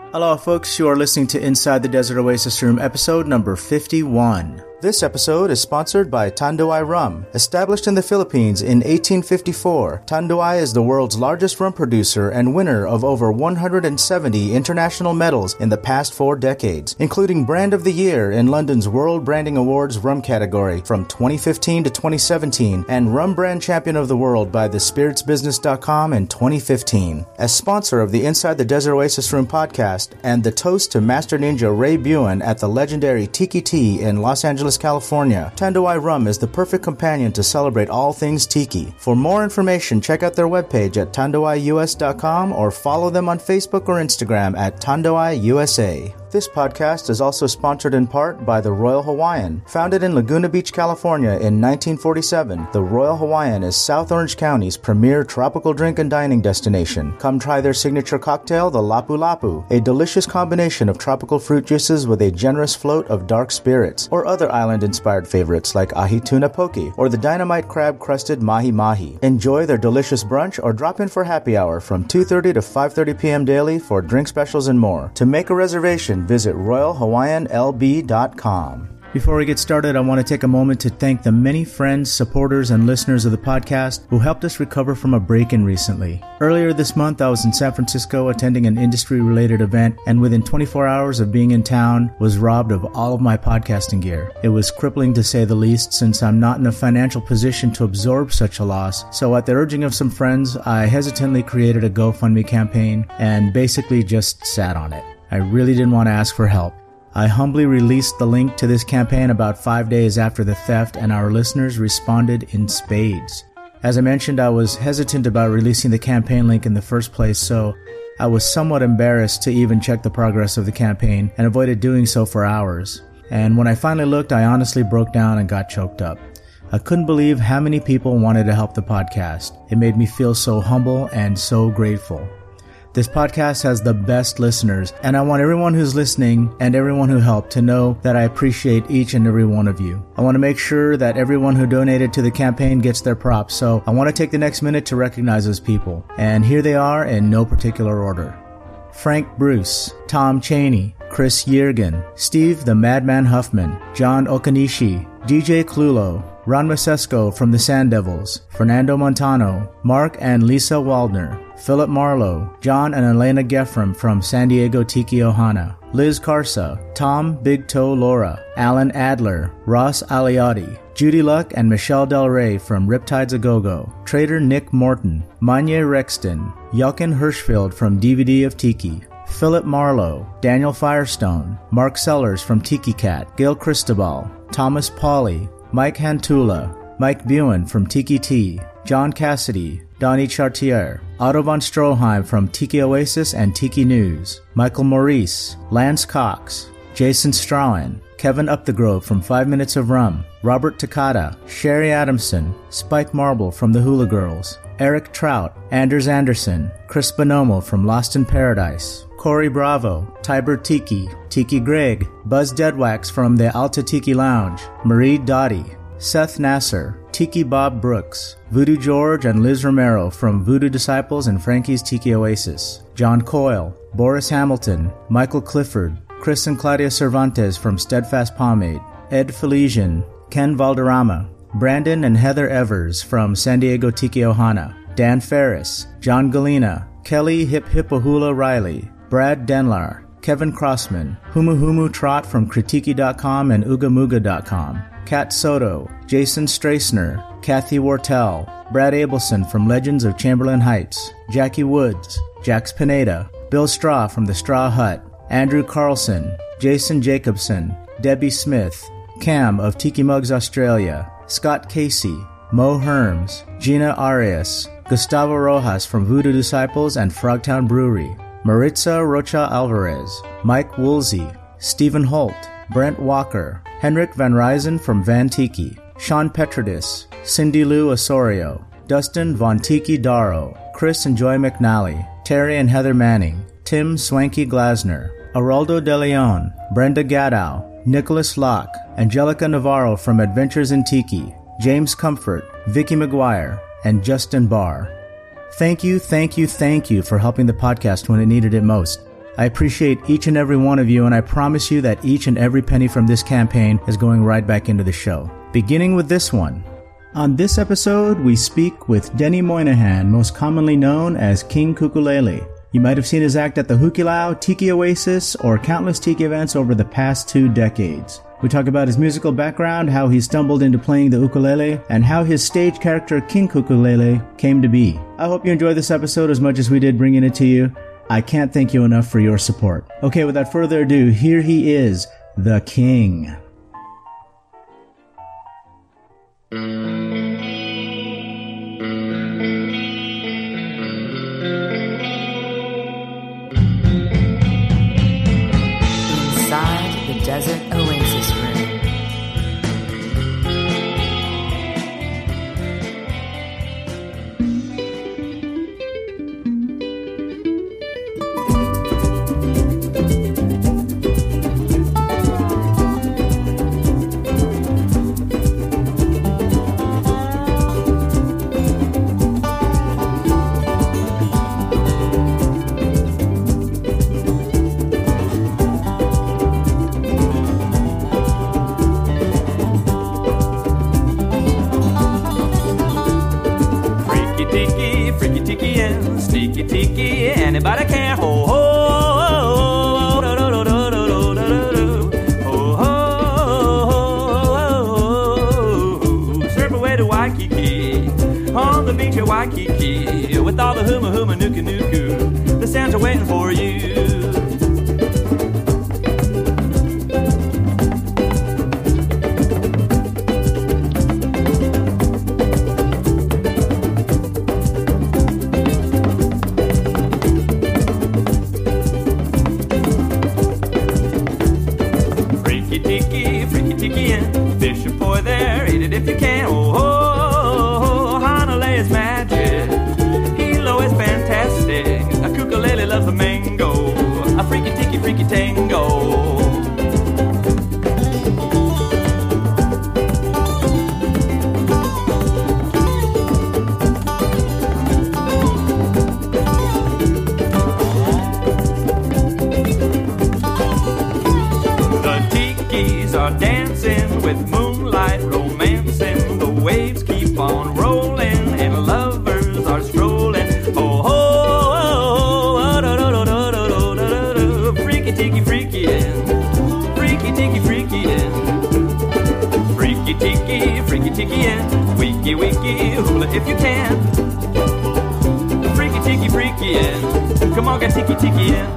Hello folks, you are listening to Inside the Desert Oasis Room episode number 51. This episode is sponsored by Tanduay Rum. Established in the Philippines in 1854, Tanduay is the world's largest rum producer and winner of over 170 international medals in the past 4 decades, including Brand of the Year in London's World Branding Awards rum category from 2015 to 2017 and Rum Brand Champion of the World by thespiritsbusiness.com in 2015. As sponsor of the Inside the Desert Oasis Room podcast and the toast to Master Ninja Ray Buen at the legendary Tiki Tea in Los Angeles, California, Tanduay Rum is the perfect companion to celebrate all things tiki. For more information, check out their webpage at tanduayus.com or follow them on Facebook or Instagram at tanduayusa. This podcast is also sponsored in part by the Royal Hawaiian. Founded in Laguna Beach, California in 1947, the Royal Hawaiian is South Orange County's premier tropical drink and dining destination. Come try their signature cocktail, the Lapu Lapu, a delicious combination of tropical fruit juices with a generous float of dark spirits, or other island-inspired favorites like ahi tuna poke or the dynamite crab-crusted mahi mahi. Enjoy their delicious brunch or drop in for happy hour from 2:30 to 5:30 p.m. daily for drink specials and more. To make a reservation, visit RoyalHawaiianLB.com. Before we get started, I want to take a moment to thank the many friends, supporters, and listeners of the podcast who helped us recover from a break-in recently. Earlier this month, I was in San Francisco attending an industry-related event, and within 24 hours of being in town, was robbed of all of my podcasting gear. It was crippling to say the least, since I'm not in a financial position to absorb such a loss, so at the urging of some friends, I hesitantly created a GoFundMe campaign and basically just sat on it. I really didn't want to ask for help. I humbly released the link to this campaign about 5 days after the theft, and our listeners responded in spades. As I mentioned, I was hesitant about releasing the campaign link in the first place, so I was somewhat embarrassed to even check the progress of the campaign and avoided doing so for hours. And when I finally looked, I honestly broke down and got choked up. I couldn't believe how many people wanted to help the podcast. It made me feel so humble and so grateful. This podcast has the best listeners, and I want everyone who's listening and everyone who helped to know that I appreciate each and every one of you. I want to make sure that everyone who donated to the campaign gets their props, so I want to take the next minute to recognize those people. And here they are in no particular order. Frank Bruce, Tom Cheney, Chris Yergin, Steve the Madman Huffman, John Okanishi, DJ Clulo, Ron Masesco from the Sand Devils, Fernando Montano, Mark and Lisa Waldner, Philip Marlowe, John and Elena Geffram from San Diego Tiki Ohana, Liz Carsa, Tom Big Toe Laura, Alan Adler, Ross Aliotti, Judy Luck and Michelle Del Rey from Riptides A Go-Go, Trader Nick Morton, Manye Rexton, Yelkin Hirschfield from DVD of Tiki, Philip Marlowe, Daniel Firestone, Mark Sellers from Tiki Cat, Gail Cristobal, Thomas Pauly, Mike Hantula, Mike Buen from Tiki Tea, John Cassidy, Donnie Chartier, Otto von Stroheim from Tiki Oasis and Tiki News, Michael Maurice, Lance Cox, Jason Strahan, Kevin Upthegrove from 5 Minutes of Rum, Robert Takata, Sherry Adamson, Spike Marble from the Hula Girls, Eric Trout, Anders Anderson, Chris Bonomo from Lost in Paradise, Corey Bravo, Tiber Tiki, Tiki Greg, Buzz Deadwax from the Alta Tiki Lounge, Marie Dottie, Seth Nasser, Tiki Bob Brooks, Voodoo George and Liz Romero from Voodoo Disciples and Frankie's Tiki Oasis, John Coyle, Boris Hamilton, Michael Clifford, Chris and Claudia Cervantes from Steadfast Pomade, Ed Felician, Ken Valderrama, Brandon and Heather Evers from San Diego Tiki Ohana, Dan Ferris, John Galena, Kelly Hip Hippohula Riley, Brad Denlar, Kevin Crossman, Humu Humu Trot from Kritiki.com and Ugamuga.com, Kat Soto, Jason Strassner, Kathy Wortell, Brad Abelson from Legends of Chamberlain Heights, Jackie Woods, Jax Pineda, Bill Straw from The Straw Hut, Andrew Carlson, Jason Jacobson, Debbie Smith, Cam of Tiki Mugs Australia, Scott Casey, Mo Herms, Gina Arias, Gustavo Rojas from Voodoo Disciples and Frogtown Brewery, Maritza Rocha Alvarez, Mike Woolsey, Stephen Holt, Brent Walker, Henrik Van Ryzen from Van Tiki, Sean Petrodis, Cindy Lou Osorio, Dustin Von Tiki Darrow, Chris and Joy McNally, Terry and Heather Manning, Tim Swanky Glasner, Araldo De Leon, Brenda Gadow, Nicholas Locke, Angelica Navarro from Adventures in Tiki, James Comfort, Vicky McGuire, and Justin Barr. Thank you for helping the podcast when it needed it most. I appreciate each and every one of you, and I promise you that each and every penny from this campaign is going right back into the show. Beginning with this one. On this episode, we speak with Denny Moynihan, most commonly known as King Kukulele. You might have seen his act at the Hukilau, Tiki Oasis, or countless tiki events over the past 2 decades. We talk about his musical background, how he stumbled into playing the ukulele, and how his stage character King Kukulele came to be. I hope you enjoyed this episode as much as we did bringing it to you. I can't thank you enough for your support. Okay, without further ado, here he is, the King. Inside the Desert Oasis Room. Sneaky tiki, anybody can ho ho do do do do do do do ho ho. Surf away to Waikiki on the beach at Waikiki with all the huma huma nuku nuku. The sounds are waiting for you. If you can, oh, oh, oh, Hanalei is magic. Hilo is fantastic. A ukulele loves a mango. A freaky tiki, freaky tango. The tikis are dancing with moonlight romancing. The waves keep on rolling and lovers are strolling. Oh ho, oh, oh, do, do, do, do, do, do, do, do. Freaky tiki freaky in. Freaky tiki freaky in. Freaky tiki in. Wiki wiki hula if you can. Freaky tiki freaky in. Come on, get tiki tiki in.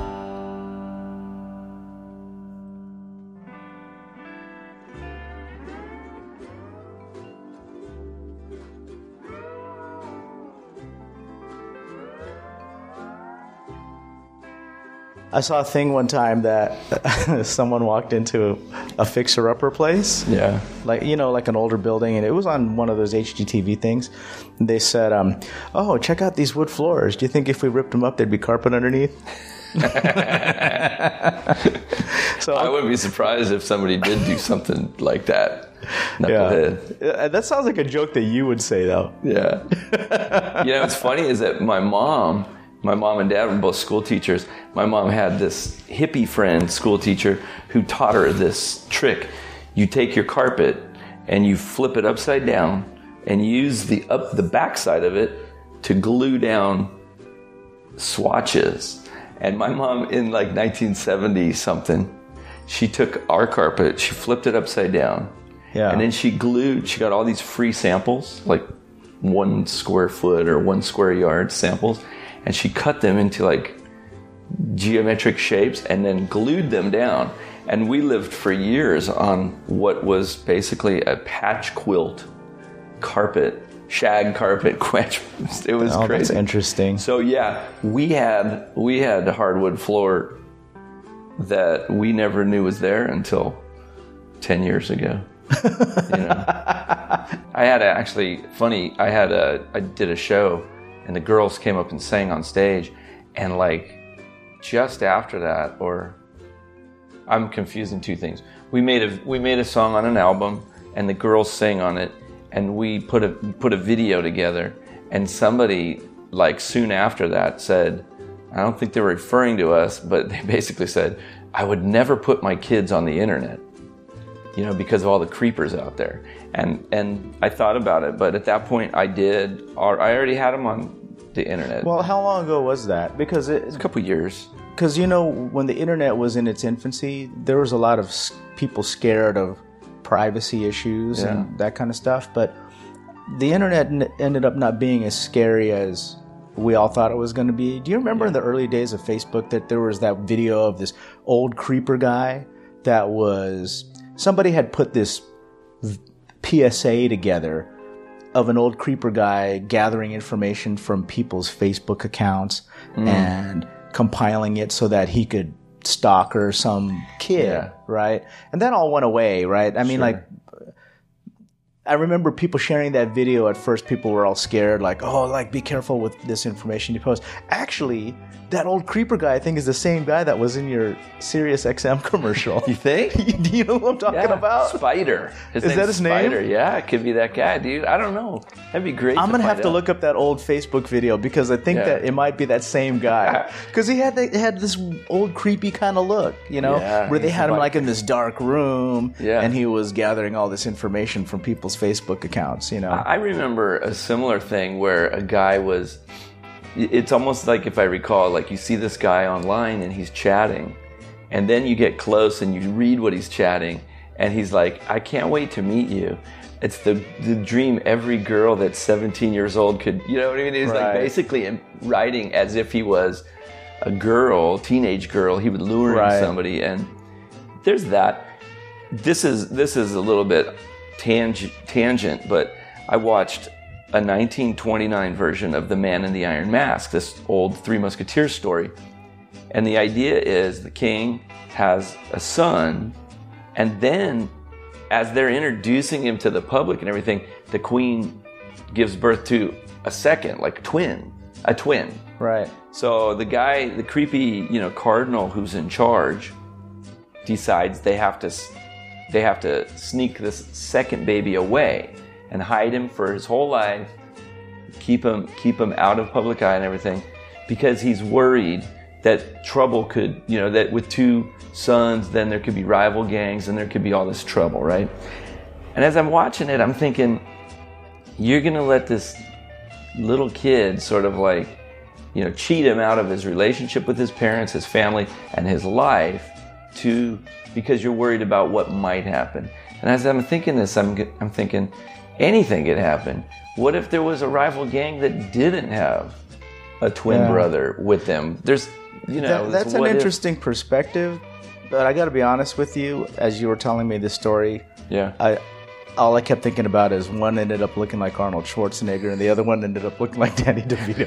I saw a thing one time that someone walked into a fixer-upper place. Yeah. Like, you know, like an older building, and it was on one of those HGTV things. And they said, oh, check out these wood floors. Do you think if we ripped them up, there'd be carpet underneath? So I wouldn't be surprised if somebody did do something like that. Knucklehead. Yeah. That sounds like a joke that you would say, though. Yeah. You know, what's funny is that my mom and dad were both school teachers. My mom had this hippie friend, school teacher, who taught her this trick. You take your carpet and you flip it upside down and use the backside of it to glue down swatches. And my mom, in like 1970 something, she took our carpet, she flipped it upside down, and then she got all these free samples, like 1 square foot or 1 square yard samples, and she cut them into like geometric shapes and then glued them down. And we lived for years on what was basically a patch quilt carpet, shag carpet. It was crazy. That's interesting. So yeah, we had a hardwood floor that we never knew was there until 10 years ago. You know, I did a show, and the girls came up and sang on stage, and like just after that, or I'm confusing two things. We made a song on an album, and the girls sang on it, and we put a video together. And somebody like soon after that said, I don't think they were referring to us, but they basically said, I would never put my kids on the internet, you know, because of all the creepers out there. And I thought about it, but at that point I did. I already had them on the internet. Well, how long ago was that? Because It's a couple years. Because, you know, when the internet was in its infancy, there was a lot of people scared of privacy issues and that kind of stuff. But the internet ended up not being as scary as we all thought it was going to be. Do you remember in the early days of Facebook that there was that video of this old creeper guy that was... Somebody had put this PSA together of an old creeper guy gathering information from people's Facebook accounts and compiling it so that he could stalker some kid, right? And that all went away, right? I mean, like, I remember people sharing that video. At first, people were all scared, like, oh, like, be careful with this information you post. Actually, that old creeper guy, I think, is the same guy that was in your Sirius XM commercial. You think? Do you know who I'm talking about? Spider. Is that his name? Spider. Yeah, it could be that guy, dude. I don't know. That'd be great. I'm going to have to look up that old Facebook video because I think that it might be that same guy. Because he had this old creepy kind of look, you know, where they had him like in this dark room and he was gathering all this information from people's Facebook accounts, you know. I remember a similar thing where a guy was... It's almost like, if I recall, like you see this guy online and he's chatting, and then you get close and you read what he's chatting, and he's like, I can't wait to meet you. It's the dream every girl that's 17 years old could, you know what I mean? He's like basically writing as if he was a girl, teenage girl. He would lure in somebody, and there's that. This is a little bit tangent, but I watched a 1929 version of The Man in the Iron Mask, this old Three Musketeers story. And the idea is the king has a son, and then as they're introducing him to the public and everything, the queen gives birth to a second, like a twin. Right. So the guy, the creepy, you know, cardinal who's in charge, decides they have to sneak this second baby away and hide him for his whole life, keep him out of public eye and everything, because he's worried that trouble could, you know, that with two sons, then there could be rival gangs and there could be all this trouble, right? And as I'm watching it, I'm thinking, you're going to let this little kid sort of like, you know, cheat him out of his relationship with his parents, his family, and his life because you're worried about what might happen. And as I'm thinking this, I'm thinking, anything could happen. What if there was a rival gang that didn't have a twin brother with them? There's, you know, that's an interesting perspective. But I got to be honest with you, as you were telling me this story, all I kept thinking about is one ended up looking like Arnold Schwarzenegger, and the other one ended up looking like Danny DeVito.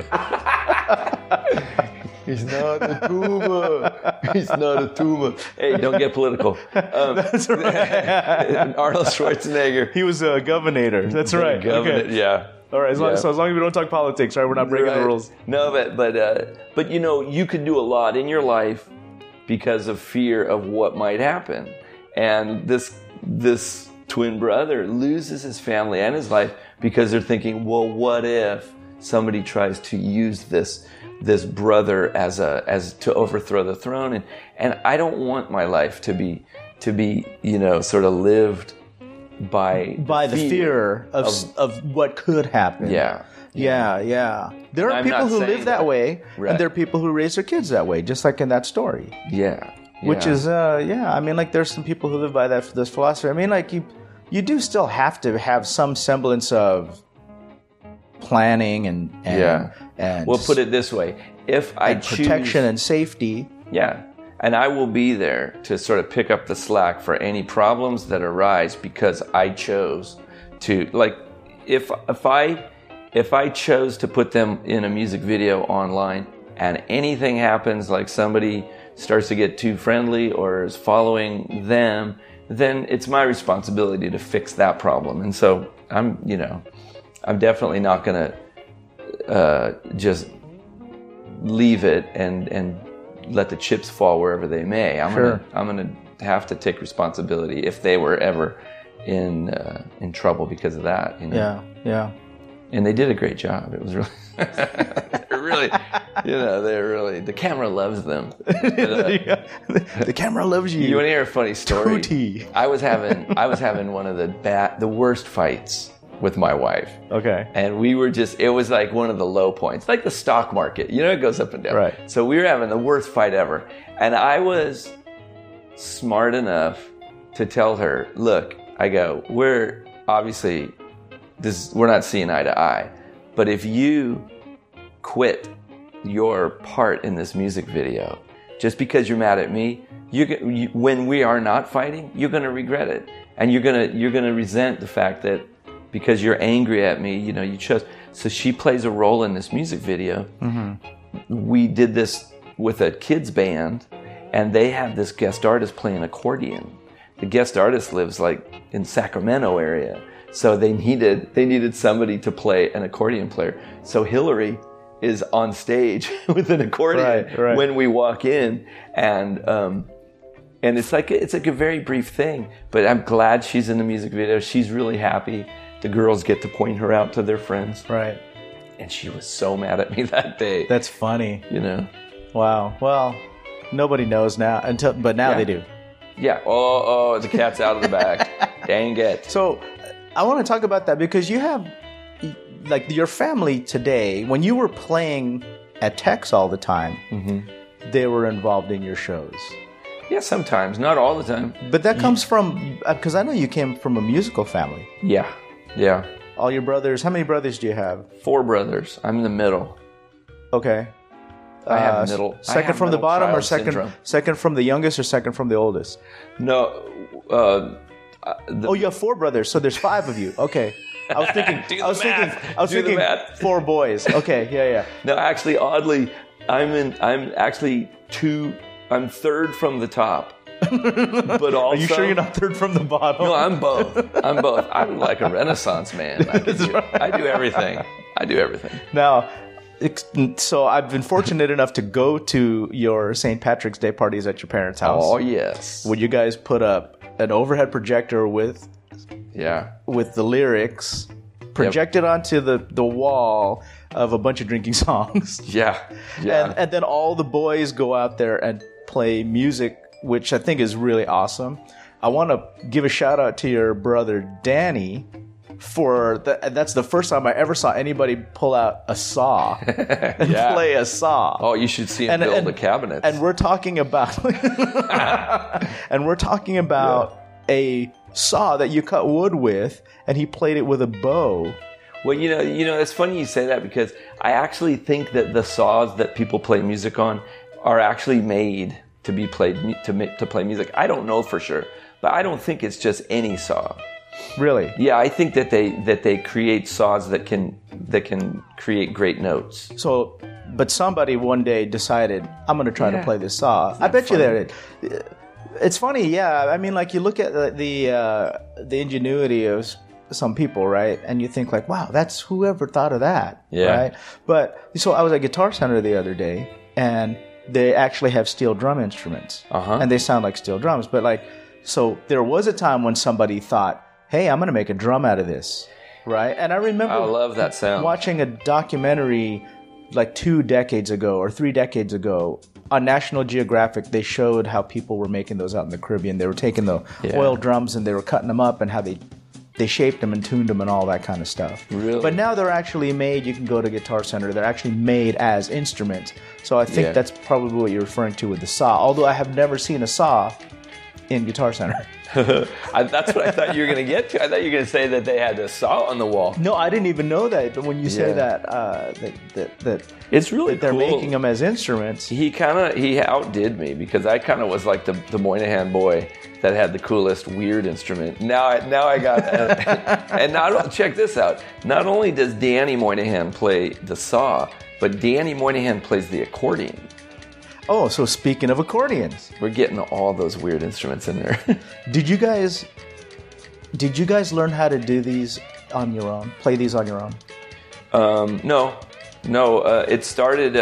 He's not a tumor. He's not a tumor. Hey, don't get political. That's right. Arnold Schwarzenegger. He was a governor. That's right. Okay. Yeah. All right. So as long as we don't talk politics, right? We're not breaking the rules. No, but you know, you could do a lot in your life because of fear of what might happen, and this twin brother loses his family and his life because they're thinking, well, what if somebody tries to use this brother as to overthrow the throne, and I don't want my life to be you know, sort of lived by the fear of what could happen. Yeah. There are people who live that way, and there are people who raise their kids that way, just like in that story. Yeah. Which is I mean, like, there's some people who live by this philosophy. I mean, like, you do still have to have some semblance of planning and well, put it this way, if I choose protection and safety, and I will be there to sort of pick up the slack for any problems that arise because I chose to, like, if I chose to put them in a music video online and anything happens, like somebody starts to get too friendly or is following them, then it's my responsibility to fix that problem. And so I'm definitely not going to just leave it and let the chips fall wherever they may. I'm going to have to take responsibility if they were ever in trouble because of that. You know? Yeah. And they did a great job. It was really really, the camera loves them. The camera loves you. You want to hear a funny story? Tootie. I was having one of the worst fights with my wife. Okay. And it was like one of the low points, like the stock market. It goes up and down. Right. So we were having the worst fight ever. And I was smart enough to tell her, look, I go, we're not seeing eye to eye. But if you quit your part in this music video, just because you're mad at me, when we are not fighting, you're going to regret it. And you're going to resent the fact that because you're angry at me, you chose. So she plays a role in this music video. Mm-hmm. We did this with a kids band, and they had this guest artist playing accordion. The guest artist lives like in Sacramento area. So they needed somebody to play an accordion player. So Hillary is on stage with an accordion right. when we walk in, and it's like a very brief thing. But I'm glad she's in the music video. She's really happy. The girls get to point her out to their friends. Right. And she was so mad at me that day. That's funny. Wow. Well, nobody knows now but now they do. Yeah. Oh, the cat's out of the bag. Dang it. So I want to talk about that because you have, like, your family today, when you were playing at Tex all the time, mm-hmm. they were involved in your shows. Yeah, sometimes. Not all the time. But that comes from, because I know you came from a musical family. Yeah. All your brothers, how many brothers do you have? 4 brothers. I'm in the middle. Okay. I have middle. Second from the bottom, or second from the youngest, or second from the oldest? No. You have 4 brothers, so there's 5 of you. Okay. I was thinking 4 boys. Okay, yeah. No, actually, oddly, I'm third from the top. But also, are you sure you're not third from the bottom? No, I'm both. I'm like a Renaissance man. I do everything. Now, so I've been fortunate enough to go to your St. Patrick's Day parties at your parents' house. Oh, yes. Would you guys put up an overhead projector with the lyrics projected onto the wall of a bunch of drinking songs? Yeah. And then all the boys go out there and play music, which I think is really awesome. I want to give a shout out to your brother Danny that's the first time I ever saw anybody pull out a saw and play a saw. Oh, you should see him build the cabinets. And we're talking about a saw that you cut wood with, and he played it with a bow. Well, it's funny you say that, because I actually think that the saws that people play music on are actually made to be played to play music. I don't know for sure, but I don't think it's just any saw. Really? Yeah, I think that they create saws that can create great notes. So, but somebody one day decided, I'm going to try to play this saw. I bet you that it's funny. Yeah, I mean, like, you look at the ingenuity of some people, right? And you think like, wow, that's whoever thought of that, right? But so I was at Guitar Center the other day, and they actually have steel drum instruments, and they sound like steel drums. But so there was a time when somebody thought, hey, I'm going to make a drum out of this, right? And I remember I love that sound. Watching a documentary like 2 decades ago or 3 decades ago on National Geographic. They showed how people were making those out in the Caribbean. They were taking the oil drums and they were cutting them up, and how they shaped them and tuned them and all that kind of stuff. Really? But now they're actually made, you can go to Guitar Center, they're actually made as instruments. So I think that's probably what you're referring to with the saw, although I have never seen a saw in Guitar Center. That's what I thought you were going to get to. I thought you were going to say that they had a saw on the wall. No, I didn't even know that. But when you say that it's really they're cool. making them as instruments. He outdid me, because I kind of was like the Moynihan boy that had the coolest weird instrument. Now I got and check this out. Not only does Danny Moynihan play the saw, but Danny Moynihan plays the accordion. Oh, so speaking of accordions, we're getting all those weird instruments in there. Did you guys learn how to do these on your own? Play these on your own? No. It started.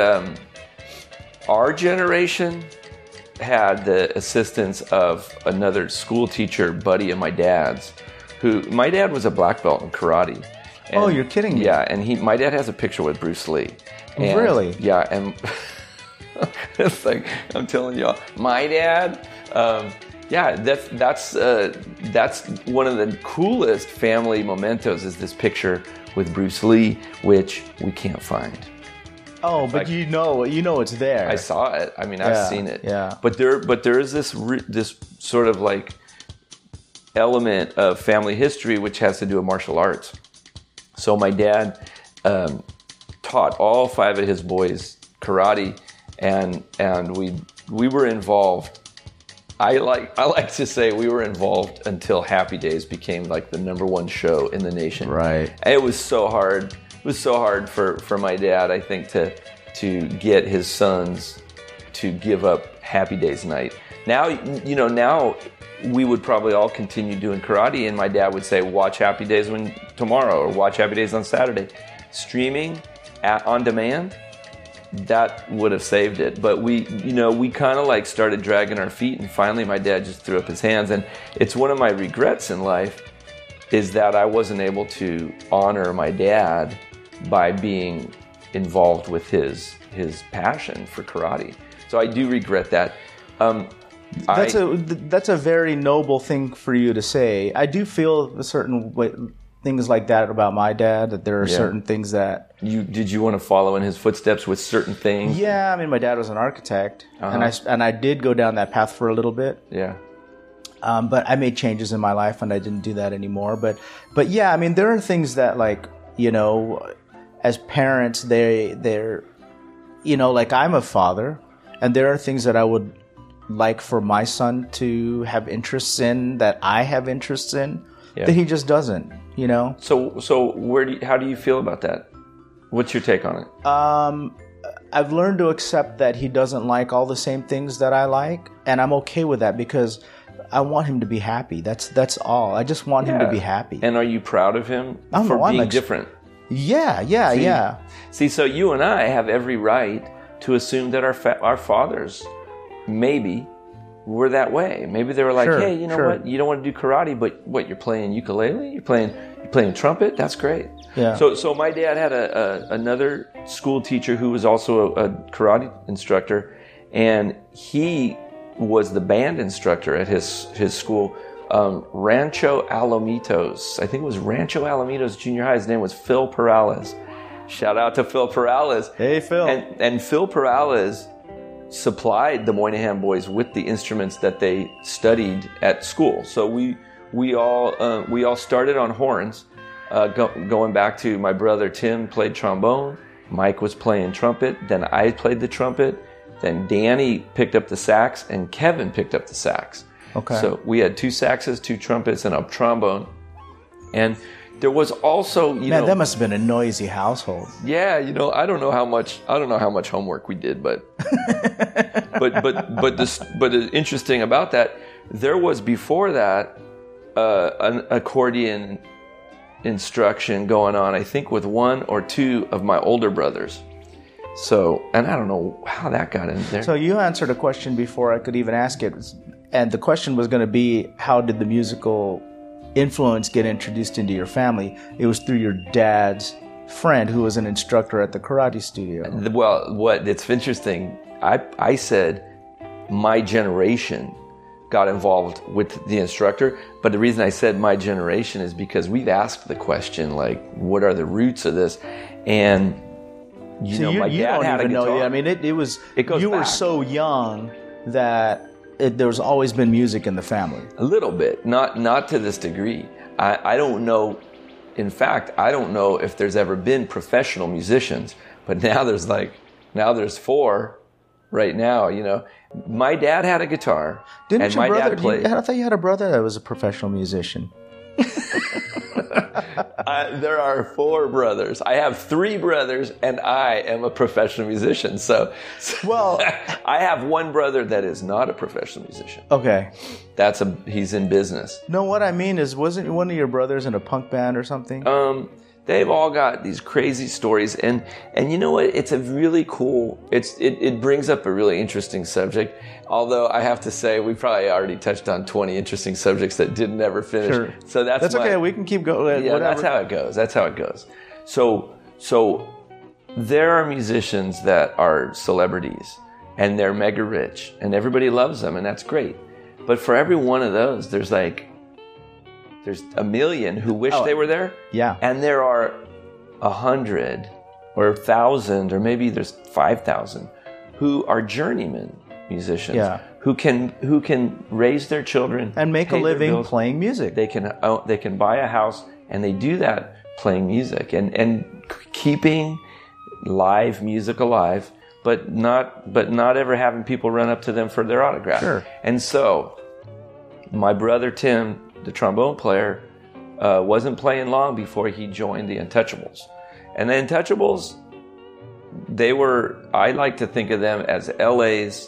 Our generation had the assistance of another school teacher buddy of my dad's. My dad was a black belt in karate, Oh, you're kidding me. Yeah, and my dad has a picture with Bruce Lee. And, really? Yeah, and it's like, I'm telling y'all, my dad, yeah, that's one of the coolest family mementos is this picture with Bruce Lee, which we can't find. Oh, but you know it's there. I saw it. I mean, I've seen it. Yeah. But there is this sort of like element of family history which has to do with martial arts. So my dad taught all 5 of his boys karate, and we were involved. I like to say we were involved until Happy Days became like the #1 show in the nation. Right. And it was so hard. It was so hard for my dad, I think, to get his sons to give up Happy Days night. Now, now we would probably all continue doing karate, and my dad would say, watch Happy Days tomorrow, or watch Happy Days on Saturday. Streaming on demand, that would have saved it. But we kind of like started dragging our feet, and finally my dad just threw up his hands. And it's one of my regrets in life is that I wasn't able to honor my dad by being involved with his passion for karate. So I do regret that. That's a very noble thing for you to say. I do feel a certain way, things like that about my dad, that there are certain things that... Did you want to follow in his footsteps with certain things? Yeah, I mean, my dad was an architect, and I did go down that path for a little bit. Yeah. But I made changes in my life, and I didn't do that anymore. But yeah, I mean, there are things that, like, as parents, they're like, I'm a father, and there are things that I would like for my son to have interests in that I have interests in that he just doesn't, So how do you feel about that? What's your take on it? I've learned to accept that he doesn't like all the same things that I like, and I'm okay with that because I want him to be happy. That's all. I just want him to be happy. And are you proud of him for being different? Yeah. See, so you and I have every right to assume that our fathers maybe were that way. Maybe they were like, hey, you know what? You don't want to do karate, but what? You're playing ukulele? You're playing trumpet? That's great. Yeah. So my dad had another school teacher who was also a karate instructor, and he was the band instructor at his school, Rancho Alamitos. I think it was Rancho Alamitos Junior High. His name was Phil Perales. Shout out to Phil Perales. Hey, Phil. And Phil Perales supplied the Moynihan boys with the instruments that they studied at school. So we all started on horns. Going back to my brother Tim played trombone, Mike was playing trumpet, then I played the trumpet, then Danny picked up the sax, and Kevin picked up the sax. Okay. So we had 2 saxes, 2 trumpets, and a trombone. And there was also, that must have been a noisy household. Yeah, I don't know how much homework we did, but but the interesting about that, there was before that an accordion instruction going on, I think with 1 or 2 of my older brothers. So, and I don't know how that got in there. So you answered a question before I could even ask it, and the question was going to be, how did the musical influence get introduced into your family? It was through your dad's friend who was an instructor at the karate studio. Well, it's interesting. I said my generation got involved with the instructor, but the reason I said my generation is because we've asked the question, like, what are the roots of this? And my dad had a guitar. I mean, it goes you back. Were so young that there's always been music in the family. A little bit, not to this degree. I don't know. In fact, I don't know if there's ever been professional musicians, but now there's 4 right now. My dad had a guitar, Didn't my your brother? dad played. I thought you had a brother that was a professional musician. There are 4 brothers. I have 3 brothers, and I am a professional musician. So well, I have 1 brother that is not a professional musician. Okay, He's in business. No, what I mean is, wasn't one of your brothers in a punk band or something? They've all got these crazy stories, and you know what? It's a really cool. It brings up a really interesting subject. Although I have to say, we probably already touched on 20 interesting subjects that didn't ever finish. Sure. So that's okay. We can keep going. Yeah, that's how it goes. That's how it goes. So there are musicians that are celebrities, and they're mega rich, and everybody loves them, and that's great. But for every one of those, there's a million who wish they were there. Yeah. And there are 100 or 1,000 or maybe there's 5,000 who are journeyman musicians. Yeah. Who can raise their children and make a living playing music. They can buy a house, and they do that playing music and keeping live music alive, but not ever having people run up to them for their autograph. Sure. And so my brother Tim, the trombone player, wasn't playing long before he joined the Untouchables. And the Untouchables, I like to think of them as LA's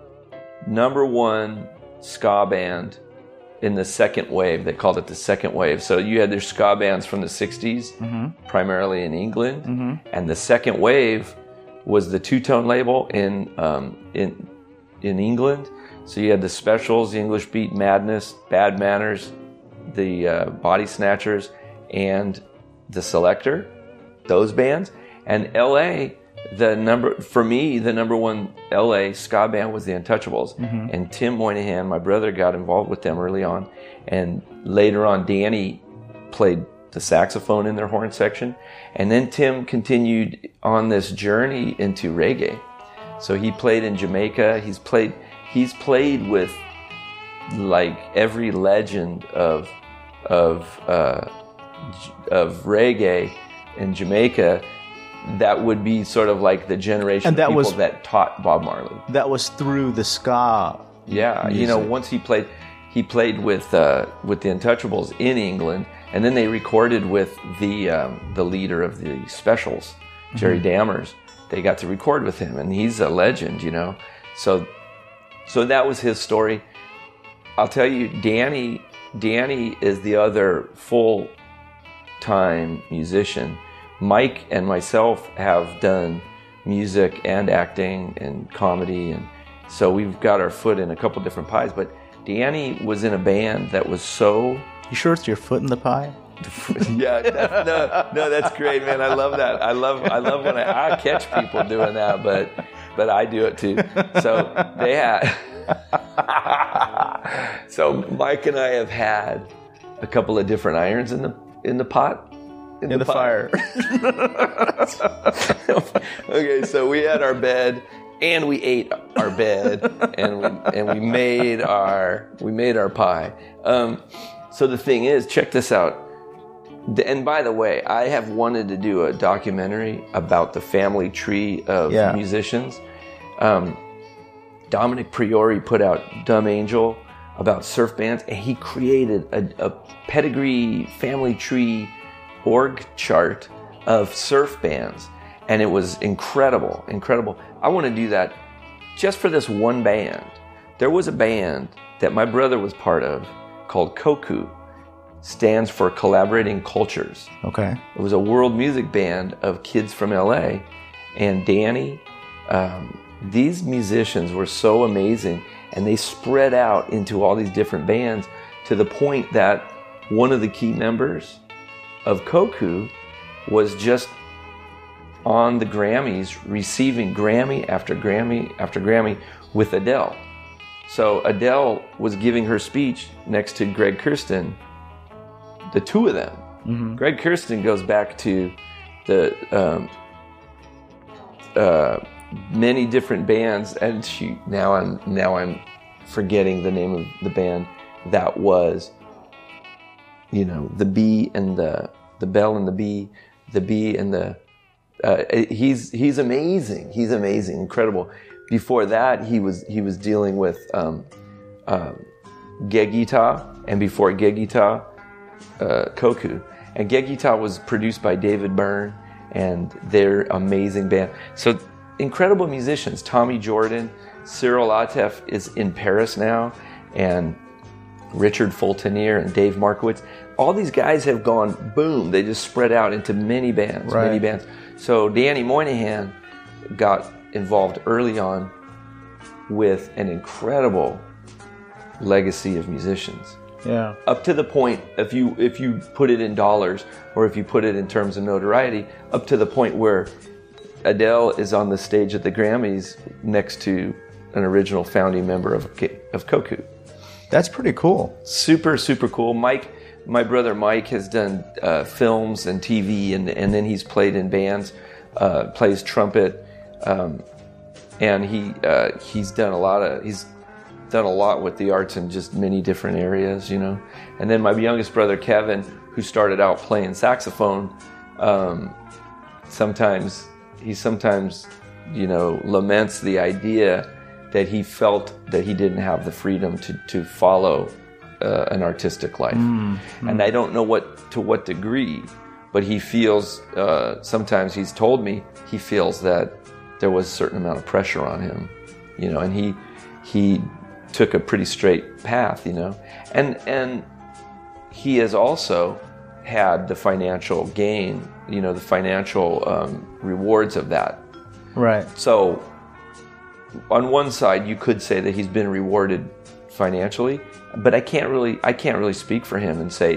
#1 ska band in the second wave. They called it the second wave. So you had their ska bands from the 60s, primarily in England. And the second wave was the Two-Tone label in England. So you had the Specials, the English Beat Madness, Bad Manners, the Body Snatchers, and the Selector, those bands. And LA, the #1 LA ska band was the Untouchables. And Tim Moynihan, my brother, got involved with them early on. And later on, Danny played the saxophone in their horn section. And then Tim continued on this journey into reggae. So he played in Jamaica. He's played with like every legend of reggae in Jamaica. That would be sort of like the generation of people that taught Bob Marley. That was through the ska. Yeah, music. Once he played with the Untouchables in England, and then they recorded with the leader of the Specials, Jerry Dammers. They got to record with him, and he's a legend, So that was his story. I'll tell you, Danny is the other full-time musician. Mike and myself have done music and acting and comedy, and so we've got our foot in a couple different pies. But Danny was in a band that was so... You sure it's your foot in the pie? Yeah, no, that's great, man. I love that. I love when I catch people doing that, but I do it too. So they had... So Mike and I have had a couple of different irons in the pot. In the fire. Okay, so we had our bed, and we ate our bed, and we made our pie. So the thing is, check this out. And by the way, I have wanted to do a documentary about the family tree of musicians. Dominic Priori put out Dumb Angel about surf bands, and he created a pedigree family tree org chart of surf bands, and it was incredible. I want to do that just for this one band. There was a band that my brother was part of called COCU, stands for Collaborating Cultures. Okay. It was a world music band of kids from LA, and Danny, these musicians were so amazing, and they spread out into all these different bands to the point that one of the key members of COCU was just on the Grammys, receiving Grammy after Grammy after Grammy with Adele. So Adele was giving her speech next to Greg Kurstin, the two of them. Greg Kurstin goes back to the many different bands, and now I'm forgetting the name of the band that was, the B and the Bell and the B and the he's amazing. He's amazing, incredible. Before that, he was dealing with Gegita, and before Gegita, COCU. And Gegita was produced by David Byrne, and they're amazing band. So incredible musicians. Tommy Jordan, Cyril Atef is in Paris now, and Richard Fultonier and Dave Markowitz. all these guys have gone boom. They just spread out into many bands, Right. many bands. So Danny Moynihan got involved early on with an incredible legacy of musicians. Yeah. Up to the point, if you put it in dollars or if you put it in terms of notoriety, up to the point where Adele is on the stage at the Grammys next to an original founding member of Koku. That's pretty cool. Super, super cool. Mike, my brother Mike, has done films and TV, and then he's played in bands, plays trumpet, and he's done a lot with the arts in just many different areas, you know. And then my youngest brother Kevin, who started out playing saxophone, sometimes you know, laments the idea that he felt that he didn't have the freedom to follow an artistic life. And I don't know to what degree, but he feels, sometimes he's told me, he feels that there was a certain amount of pressure on him, you know, and he took a pretty straight path, you know, and he has also had the financial gain, you know, the financial rewards of that. Right. So on one side, you could say that he's been rewarded financially, but I can't really speak for him and say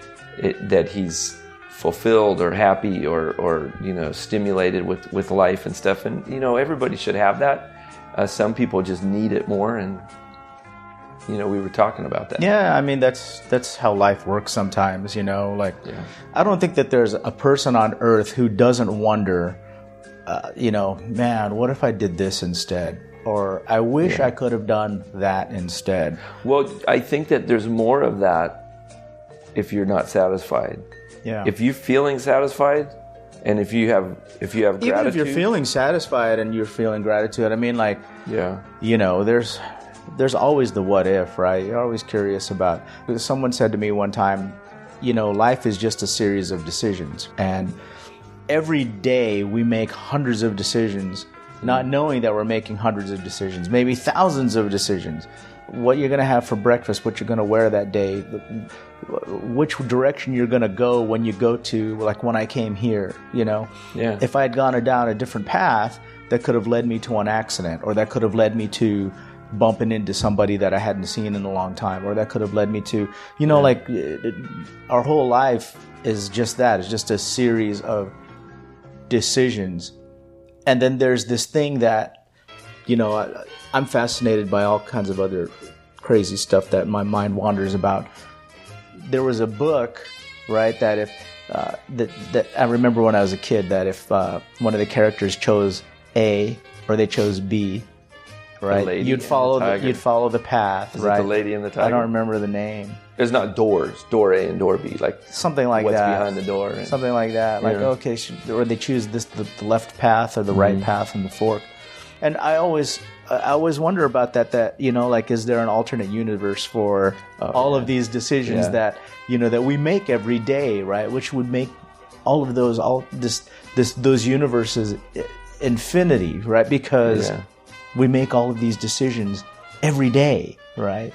that he's fulfilled or happy or you know, stimulated with life and stuff. And you know, everybody should have that. Some people just need it more, and you know, we were talking about that. Yeah, I mean, that's how life works sometimes, you know, like, Yeah. I don't think that there's a person on earth who doesn't wonder, you know, man, what if I did this instead? Or I wish I could have done that instead. Well, I think that there's more of that if you're not satisfied. Yeah. If you're feeling satisfied, and if you have gratitude, Even if you're feeling satisfied and you're feeling gratitude, I mean, like, yeah, you know, there's always the what if, right? You're always curious about. Someone said to me one time, you know, life is just a series of decisions, and every day we make hundreds of decisions, not knowing that we're making hundreds of decisions, maybe thousands of decisions. What you're going to have for breakfast, what you're going to wear that day, which direction you're going to go when you go to, like when I came here, you know. Yeah. If I had gone down a different path, that could have led me to an accident, or that could have led me to bumping into somebody that I hadn't seen in a long time, or that could have led me to, you know, like our whole life is just that. It's just a series of decisions. And then there's this thing that, you know, I'm fascinated by all kinds of other crazy stuff that my mind wanders about. There was a book, right, that if that I remember when I was a kid, that if one of the characters chose A or they chose B, right, you'd follow the path, Is right? it The Lady and the Tiger? I don't remember the name. There's not doors, door A and door B, like Something like what's that. behind the door. And, Something like that. Like, Yeah. okay, or they choose the left path or the right path in the fork. And I always wonder about that. That, you know, like, is there an alternate universe for all of these decisions Yeah. that, you know, that we make every day, right? Which would make all of those those universes infinity, right? Because Yeah. we make all of these decisions every day, right?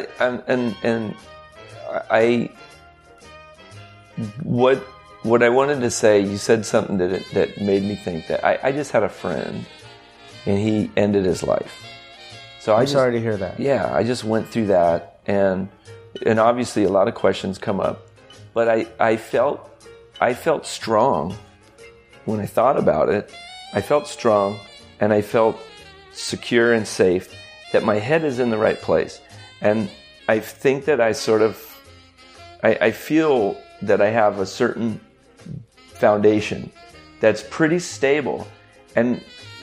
What I wanted to say, you said something that made me think that I just had a friend, and he ended his life. So I'm sorry to hear that. Yeah, I just went through that, and obviously a lot of questions come up, but I felt strong when I thought about it. I felt strong, and I felt secure and safe, that my head is in the right place. And I think that I feel that I have a certain foundation that's pretty stable. And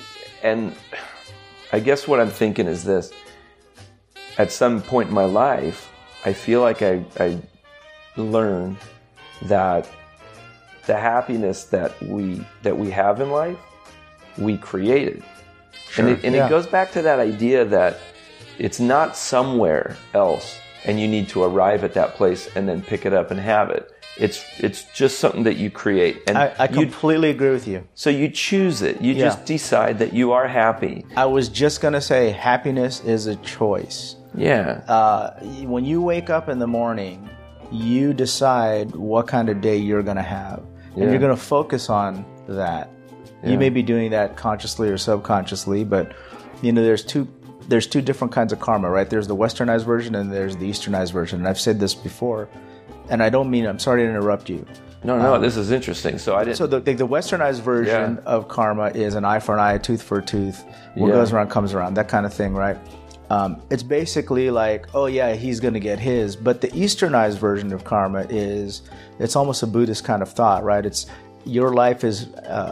I guess what I'm thinking is this: at some point in my life, I feel like I learned that the happiness that we have in life, we created. Sure. And it goes back to that idea that it's not somewhere else and you need to arrive at that place and then pick it up and have it. It's just something that you create. And I completely agree with you. so you choose it. You just decide that you are happy. I was just going to say, happiness is a choice. Yeah. When you wake up in the morning, you decide what kind of day you're going to have. And you're going to focus on that. Yeah. You may be doing that consciously or subconsciously, but there's two different kinds of karma, right? There's the westernized version and there's the easternized version. And I've said this before, and I'm sorry to interrupt you. No, this is interesting. So the westernized version of karma is an eye for an eye, a tooth for a tooth. What goes around comes around, that kind of thing, right? It's basically like, oh yeah, he's going to get his. But the easternized version of karma it's almost a Buddhist kind of thought, right? It's your life is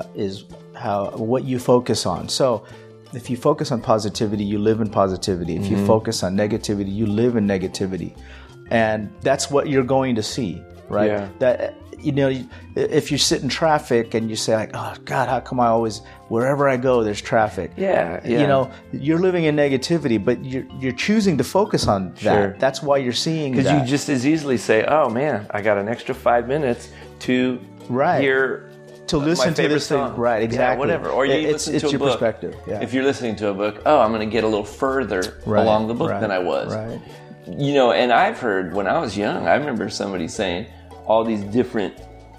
what you focus on. So if you focus on positivity, you live in positivity. If you focus on negativity, you live in negativity. And that's what you're going to see, right? Yeah. That if you sit in traffic and you say like, oh God, how come wherever I go, there's traffic. Yeah. You're living in negativity, but you're choosing to focus on that. Sure. That's why you're seeing that. Because you just as easily say, oh man, I got an extra 5 minutes to hear to listen to this song. Thing. Right, exactly. Yeah, whatever. Or you listen to a your book. Perspective. Yeah. If you're listening to a book, I'm going to get a little further along the book than I was. Right. And I've heard when I was young, I remember somebody saying all these different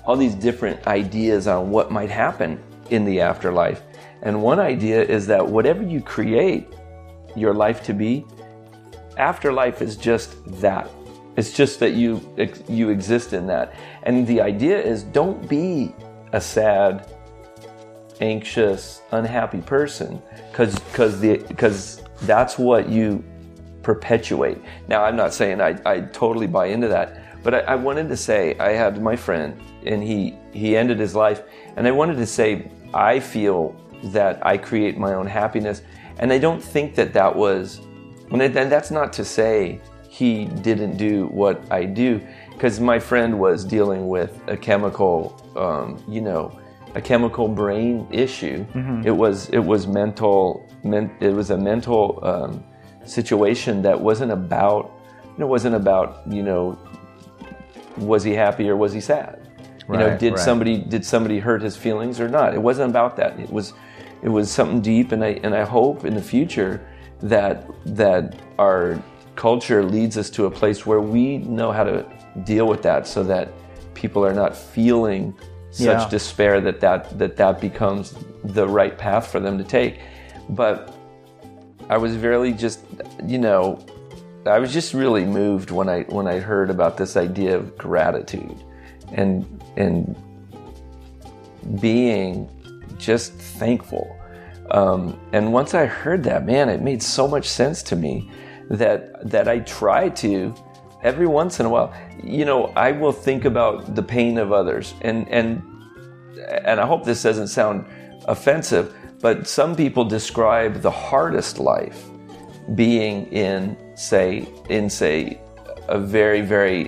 ideas on what might happen in the afterlife. And one idea is that whatever you create your life to be, afterlife is just that. It's just that you exist in that. And the idea is don't be a sad, anxious, unhappy person because that's what you perpetuate. Now, I'm not saying I totally buy into that, but I wanted to say I had my friend and he ended his life, and I wanted to say I feel that I create my own happiness, and I don't think that was, and that's not to say he didn't do what I do, because my friend was dealing with a chemical, a chemical brain issue. Mm-hmm. It was a mental situation that wasn't about, was he happy or was he sad? Did somebody hurt his feelings or not? It wasn't about that. It was something deep, and I hope in the future that our culture leads us to a place where we know how to deal with that, so that people are not feeling such despair that becomes the right path for them to take. But I was really I was just really moved when I heard about this idea of gratitude and being just thankful. And once I heard that, man, it made so much sense to me that I try to, every once in a while, I will think about the pain of others. And I hope this doesn't sound offensive, but some people describe the hardest life being in, say, a very, very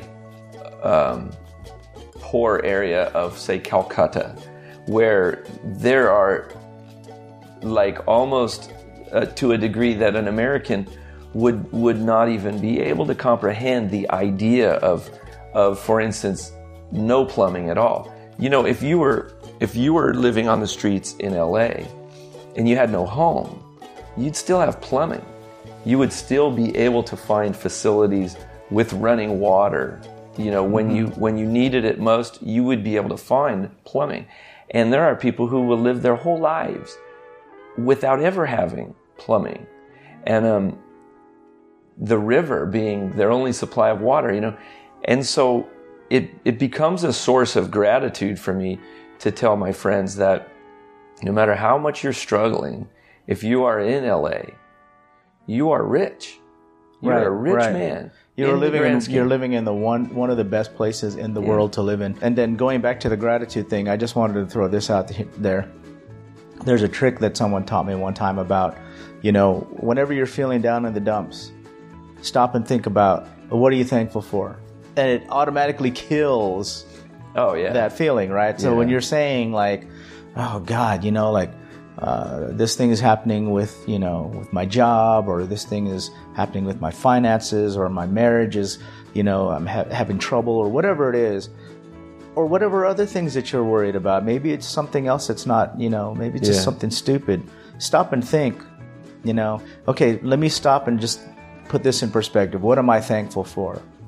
poor area of, say, Calcutta, where there are, like, almost to a degree that an American would not even be able to comprehend the idea of, for instance, no plumbing at all. If you were living on the streets in LA and you had no home, you'd still have plumbing. You would still be able to find facilities with running water. When you needed it most, you would be able to find plumbing. And there are people who will live their whole lives without ever having plumbing. And the river being their only supply of water, And so it becomes a source of gratitude for me to tell my friends that no matter how much you're struggling, if you are in LA, you are rich. You're a rich man. You're living in the one of the best places in the world to live in. And then going back to the gratitude thing, I just wanted to throw this out there. There's a trick that someone taught me one time about, whenever you're feeling down in the dumps, stop and think about, what are you thankful for? And it automatically kills that feeling, right? So when you're saying like, oh God, this thing is happening with my job, or this thing is happening with my finances, or my marriage is, I'm having trouble, or whatever it is, or whatever other things that you're worried about. Maybe it's something else that's not, maybe it's just something stupid. Stop and think, okay, let me stop and just put this in perspective. What am I thankful for?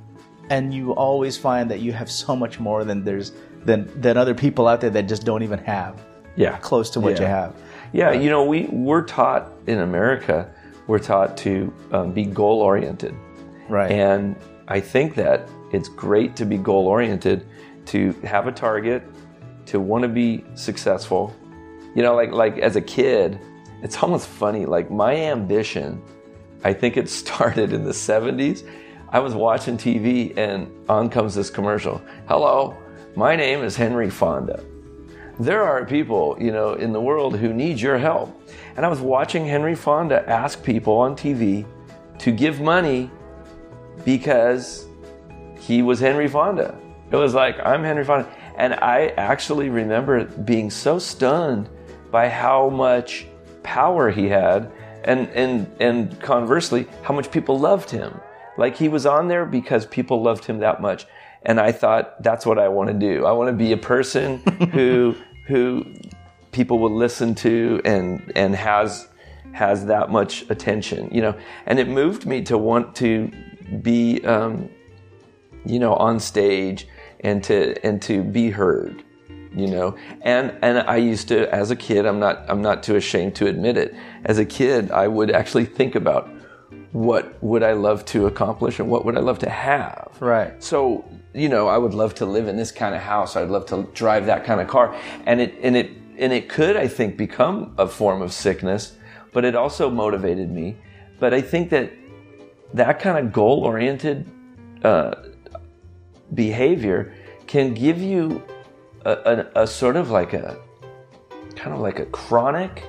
and you always find that you have so much more than other people out there that just don't even have close to what you have. Yeah, you know, we're taught in America, we're taught to be goal-oriented. Right. And I think that it's great to be goal-oriented, to have a target, to want to be successful. You know, like as a kid, it's almost funny. Like my ambition, I think it started in the 70s. I was watching TV and on comes this commercial. Hello, my name is Henry Fonda. There are people, you know, in the world who need your help. And I was watching Henry Fonda ask people on TV to give money because he was Henry Fonda. It was like, I'm Henry Fonda. And I actually remember being so stunned by how much power he had, and conversely, how much people loved him. Like he was on there because people loved him that much. And I thought, that's what I want to do. I want to be a person who people will listen to and has that much attention, you know. And it moved me to want to be, you know, on stage and to be heard, you know. And I used to, as a kid, I'm not too ashamed to admit it. As a kid, I would actually think about what would I love to accomplish and what would I love to have. Right. So, you know, I would love to live in this kind of house. I'd love to drive that kind of car. And it could, I think, become a form of sickness, but it also motivated me. But I think that kind of goal-oriented behavior can give you a sort of like a kind of like a chronic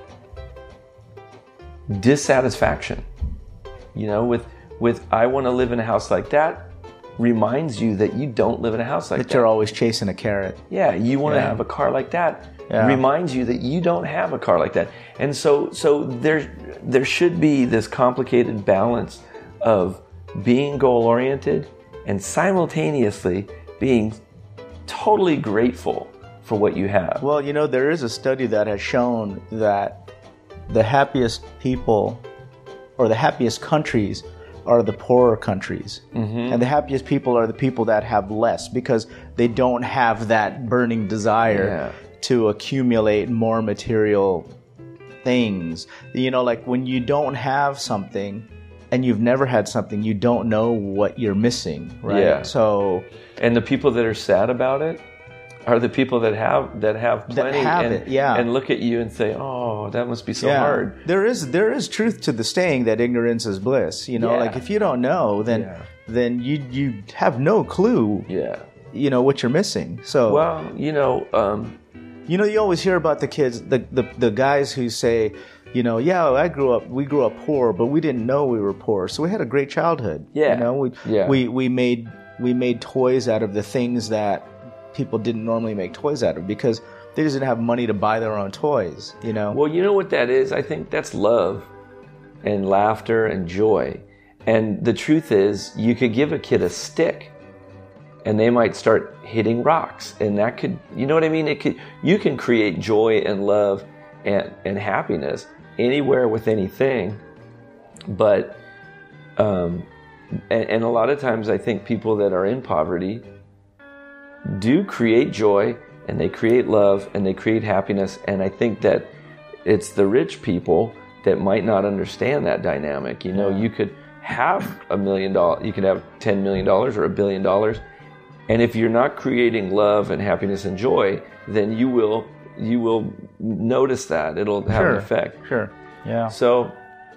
dissatisfaction. You know, with I want to live in a house like that, reminds you that you don't live in a house like that. That you're always chasing a carrot. Yeah, you want to have a car like that. Yeah. Reminds you that you don't have a car like that. And so there should be this complicated balance of being goal-oriented and simultaneously being totally grateful for what you have. Well, you know, there is a study that has shown that the happiest people or the happiest countries are the poorer countries. Mm-hmm. And the happiest people are the people that have less because they don't have that burning desire to accumulate more material things. You know, like when you don't have something and you've never had something, you don't know what you're missing, right? Yeah. So, and the people that are sad about it are the people that have plenty and look at you and say, "Oh, that must be so hard." There is truth to the saying that ignorance is bliss. You know, like if you don't know, then you have no clue. Yeah. You know what you're missing. So well, you know, you always hear about the kids, the guys who say, you know, we grew up poor, but we didn't know we were poor, so we had a great childhood. Yeah. You know, we made toys out of the things that people didn't normally make toys out of because they just didn't have money to buy their own toys, you know? Well, you know what that is? I think that's love and laughter and joy. And the truth is, you could give a kid a stick and they might start hitting rocks. And that could, you know what I mean? You can create joy and love and happiness anywhere with anything. But, and a lot of times I think people that are in poverty do create joy and they create love and they create happiness. And I think that it's the rich people that might not understand that dynamic. You know, you could have $1 million, you could have $10 million or $1 billion. And if you're not creating love and happiness and joy, then you will notice that. It'll have an effect. Sure. Yeah. So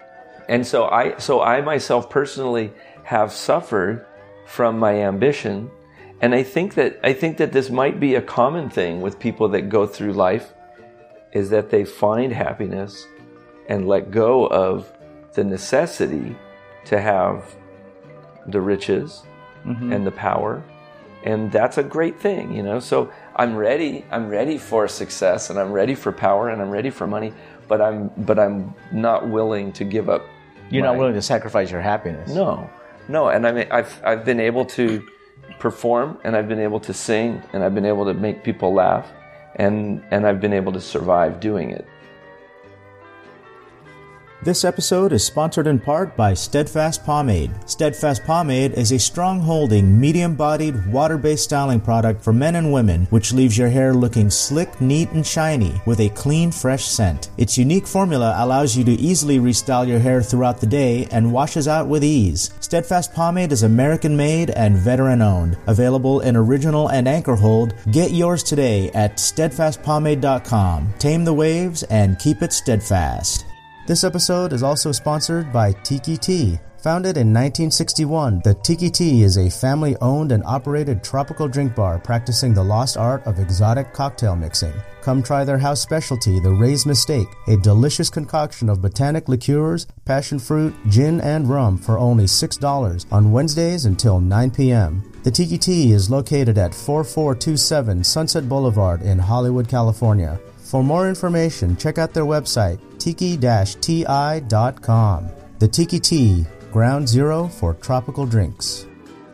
I myself personally have suffered from my ambition. And I think that this might be a common thing with people that go through life, is that they find happiness and let go of the necessity to have the riches and the power. And that's a great thing, you know. So I'm ready for success and I'm ready for power and I'm ready for money, but I'm not willing to give up. You're not willing to sacrifice your happiness. No. And I mean I've been able to perform and I've been able to sing and I've been able to make people laugh and I've been able to survive doing it. This episode is sponsored in part by Steadfast Pomade. Steadfast Pomade is a strong-holding, medium-bodied, water-based styling product for men and women, which leaves your hair looking slick, neat, and shiny with a clean, fresh scent. Its unique formula allows you to easily restyle your hair throughout the day and washes out with ease. Steadfast Pomade is American-made and veteran-owned. Available in original and anchor hold, get yours today at steadfastpomade.com. Tame the waves and keep it steadfast. This episode is also sponsored by Tiki Tea. Founded in 1961, the Tiki Tea is a family-owned and operated tropical drink bar practicing the lost art of exotic cocktail mixing. Come try their house specialty, the Ray's Mistake, a delicious concoction of botanic liqueurs, passion fruit, gin, and rum for only $6 on Wednesdays until 9 p.m. The Tiki Tea is located at 4427 Sunset Boulevard in Hollywood, California. For more information, check out their website, tiki-ti.com. The Tiki Tea, ground zero for tropical drinks.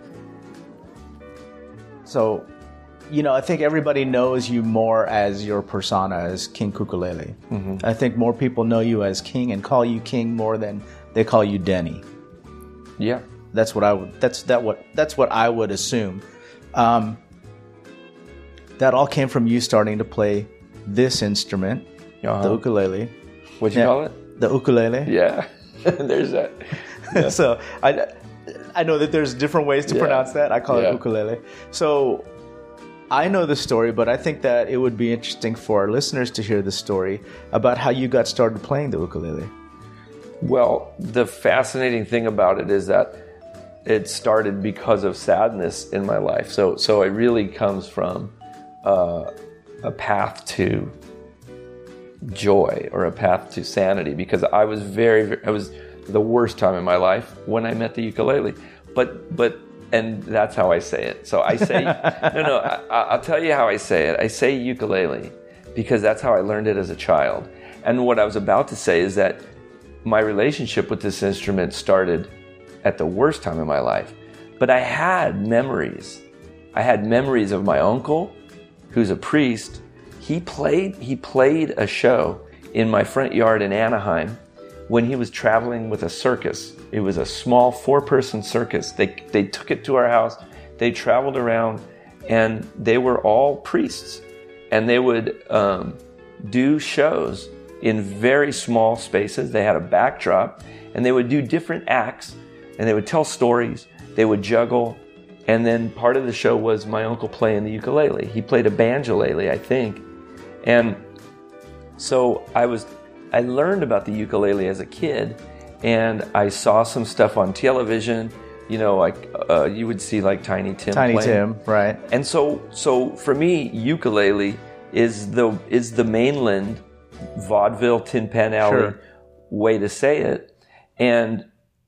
So, I think everybody knows you more as your persona as King Kukulele. Mm-hmm. I think more people know you as King and call you King more than they call you Denny. Yeah, that's what I would assume. That all came from you starting to play this instrument, the ukulele. What'd you call it? The ukulele. Yeah, there's that. Yeah. So I know that there's different ways to pronounce that. I call it ukulele. So I know the story, but I think that it would be interesting for our listeners to hear the story about how you got started playing the ukulele. Well, the fascinating thing about it is that it started because of sadness in my life. So it really comes from a path to joy or a path to sanity, because I was the worst time in my life when I met the ukulele. And that's how I say it. So I say, I'll tell you how I say it. I say ukulele because that's how I learned it as a child. And what I was about to say is that my relationship with this instrument started at the worst time in my life. But I had memories. I had memories of my uncle, who's a priest. He played a show in my front yard in Anaheim when he was traveling with a circus. It was a small 4-person circus. They took it to our house. They traveled around, and they were all priests. And they would do shows in very small spaces. They had a backdrop, and they would do different acts, and they would tell stories. They would juggle, and then part of the show was my uncle playing the ukulele. He played a banjolele, I think. And so I learned about the ukulele as a kid, and I saw some stuff on television, like you would see like Tiny Tim playing. Tim, right. And so for me, ukulele is the mainland vaudeville Tin Pan Alley way to say it. And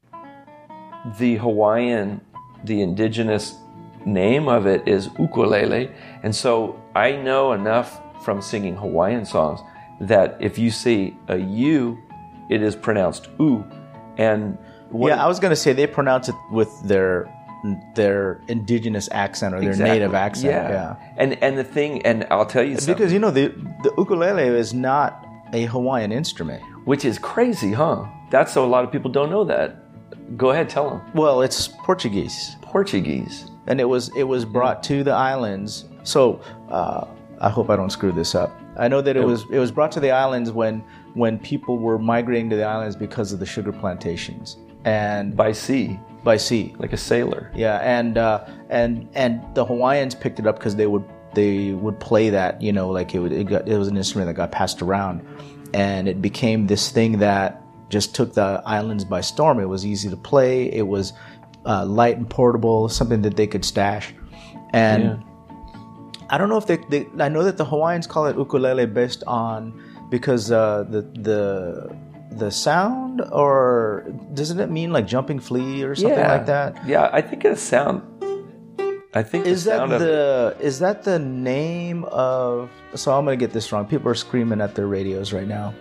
the Hawaiian, the indigenous name of it is ukulele. And so I know enough from singing Hawaiian songs that if you see a U, it is pronounced U. And I was going to say they pronounce it with their indigenous accent or their native accent. Yeah. And the thing, and I'll tell you something. Because the ukulele is not a Hawaiian instrument, which is crazy, huh? That's so a lot of people don't know that. Go ahead, tell them. Well, it's Portuguese. And it was brought to the islands. So I hope I don't screw this up. I know that it was brought to the islands when people were migrating to the islands because of the sugar plantations and by sea, like a sailor. Yeah, and the Hawaiians picked it up because they would play that, like it was an instrument that got passed around, and it became this thing that just took the islands by storm. It was easy to play. It was light and portable, something that they could stash, and. Yeah. I don't know if I know that the Hawaiians call it ukulele based on because the sound, or doesn't it mean like jumping flea or something like that? Yeah, I think it's sound. Is that the name of? So I'm going to get this wrong. People are screaming at their radios right now.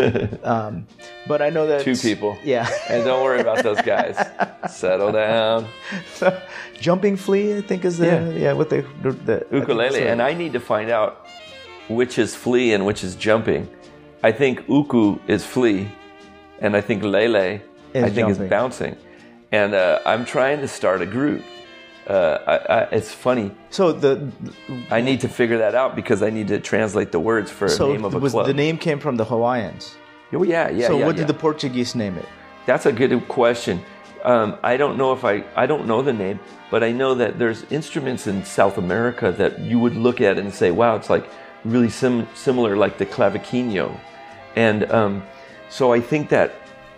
But I know that 2 people. Yeah, and don't worry about those guys. Settle down. So, jumping flea, I think, is with the ukulele. So. And I need to find out which is flea and which is jumping. I think uku is flea, and I think lele is bouncing. And I'm trying to start a group. It's funny. So I need to figure that out because I need to translate the words for a name of a club. The name came from the Hawaiians? Oh, yeah. So what did the Portuguese name it? That's a good question. I don't know I don't know the name, but I know that there's instruments in South America that you would look at and say, wow, it's like really similar, like the clavequinho. And so I think that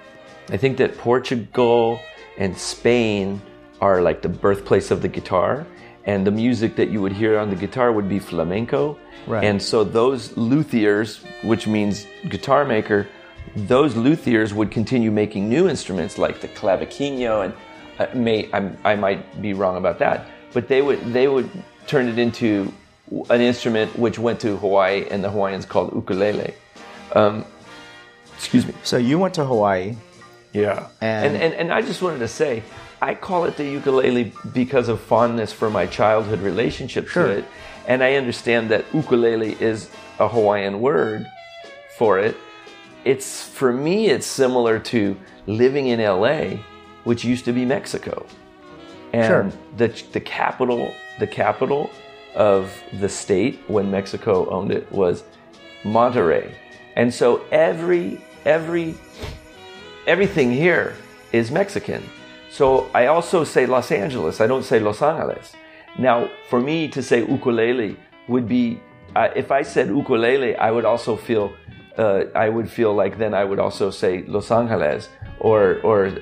Portugal and Spain are like the birthplace of the guitar, and the music that you would hear on the guitar would be flamenco. Right. And so those luthiers, which means guitar maker, those luthiers would continue making new instruments like the clavequinho, and I might be wrong about that, but they would turn it into an instrument which went to Hawaii, and the Hawaiians called ukulele. Excuse me. So you went to Hawaii. Yeah. And I just wanted to say, I call it the ukulele because of fondness for my childhood relationship to it. And I understand that ukulele is a Hawaiian word for it. For me, it's similar to living in LA, which used to be Mexico. And the capital of the state when Mexico owned it was Monterrey. And so everything here is Mexican. So I also say Los Angeles. I don't say Los Angeles. Now, for me to say ukulele would be, if I said ukulele, I would also feel, I would feel like then I would also say Los Angeles or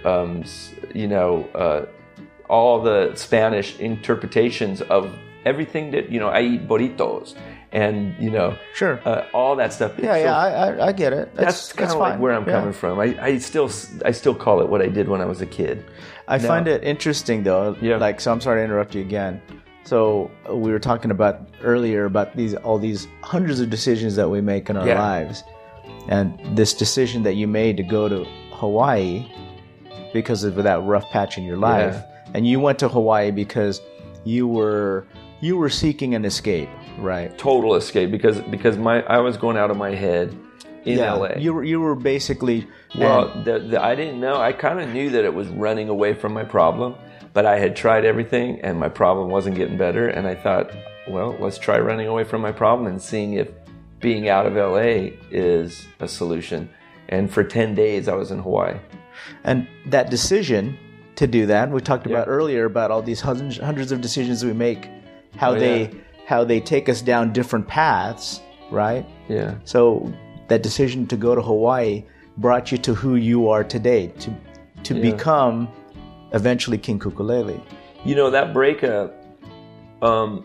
all the Spanish interpretations of everything that, I eat burritos and, all that stuff. I get it. That's kind of like where I'm coming from. I still call it what I did when I was a kid. I find it interesting though. Yeah. So I'm sorry to interrupt you again. So we were talking about earlier about all these hundreds of decisions that we make in our lives, and this decision that you made to go to Hawaii because of that rough patch in your life, and you went to Hawaii because you were seeking an escape, right? Total escape because I was going out of my head in LA. You were basically I didn't know. I kind of knew that it was running away from my problem, but I had tried everything and my problem wasn't getting better. And I thought, well, let's try running away from my problem and seeing if being out of LA is a solution. And for 10 days, I was in Hawaii. And that decision to do that, we talked about earlier about all these hundreds of decisions we make, how they take us down different paths, right? Yeah. So that decision to go to Hawaii brought you to who you are today, to become eventually King Kukulele. That breakup, I'll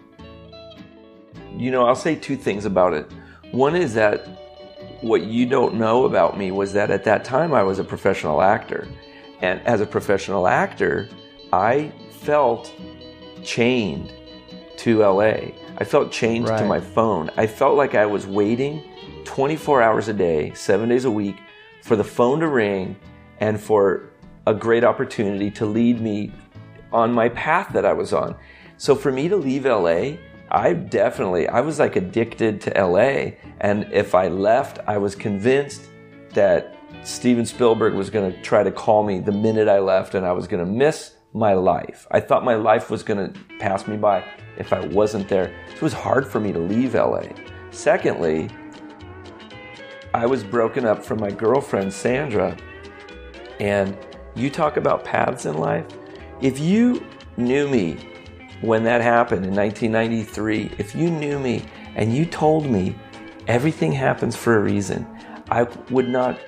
say two things about it. One is that what you don't know about me was that at that time I was a professional actor. And as a professional actor, I felt chained to LA. I felt chained to my phone. I felt like I was waiting 24 hours a day, 7 days a week, for the phone to ring and for a great opportunity to lead me on my path that I was on. So for me to leave LA, I was like addicted to LA. And if I left, I was convinced that Steven Spielberg was going to try to call me the minute I left and I was going to miss my life. I thought my life was going to pass me by if I wasn't there. So it was hard for me to leave LA. Secondly, I was broken up from my girlfriend, Sandra. And you talk about paths in life. If you knew me when that happened in 1993, if you knew me and you told me everything happens for a reason, I would not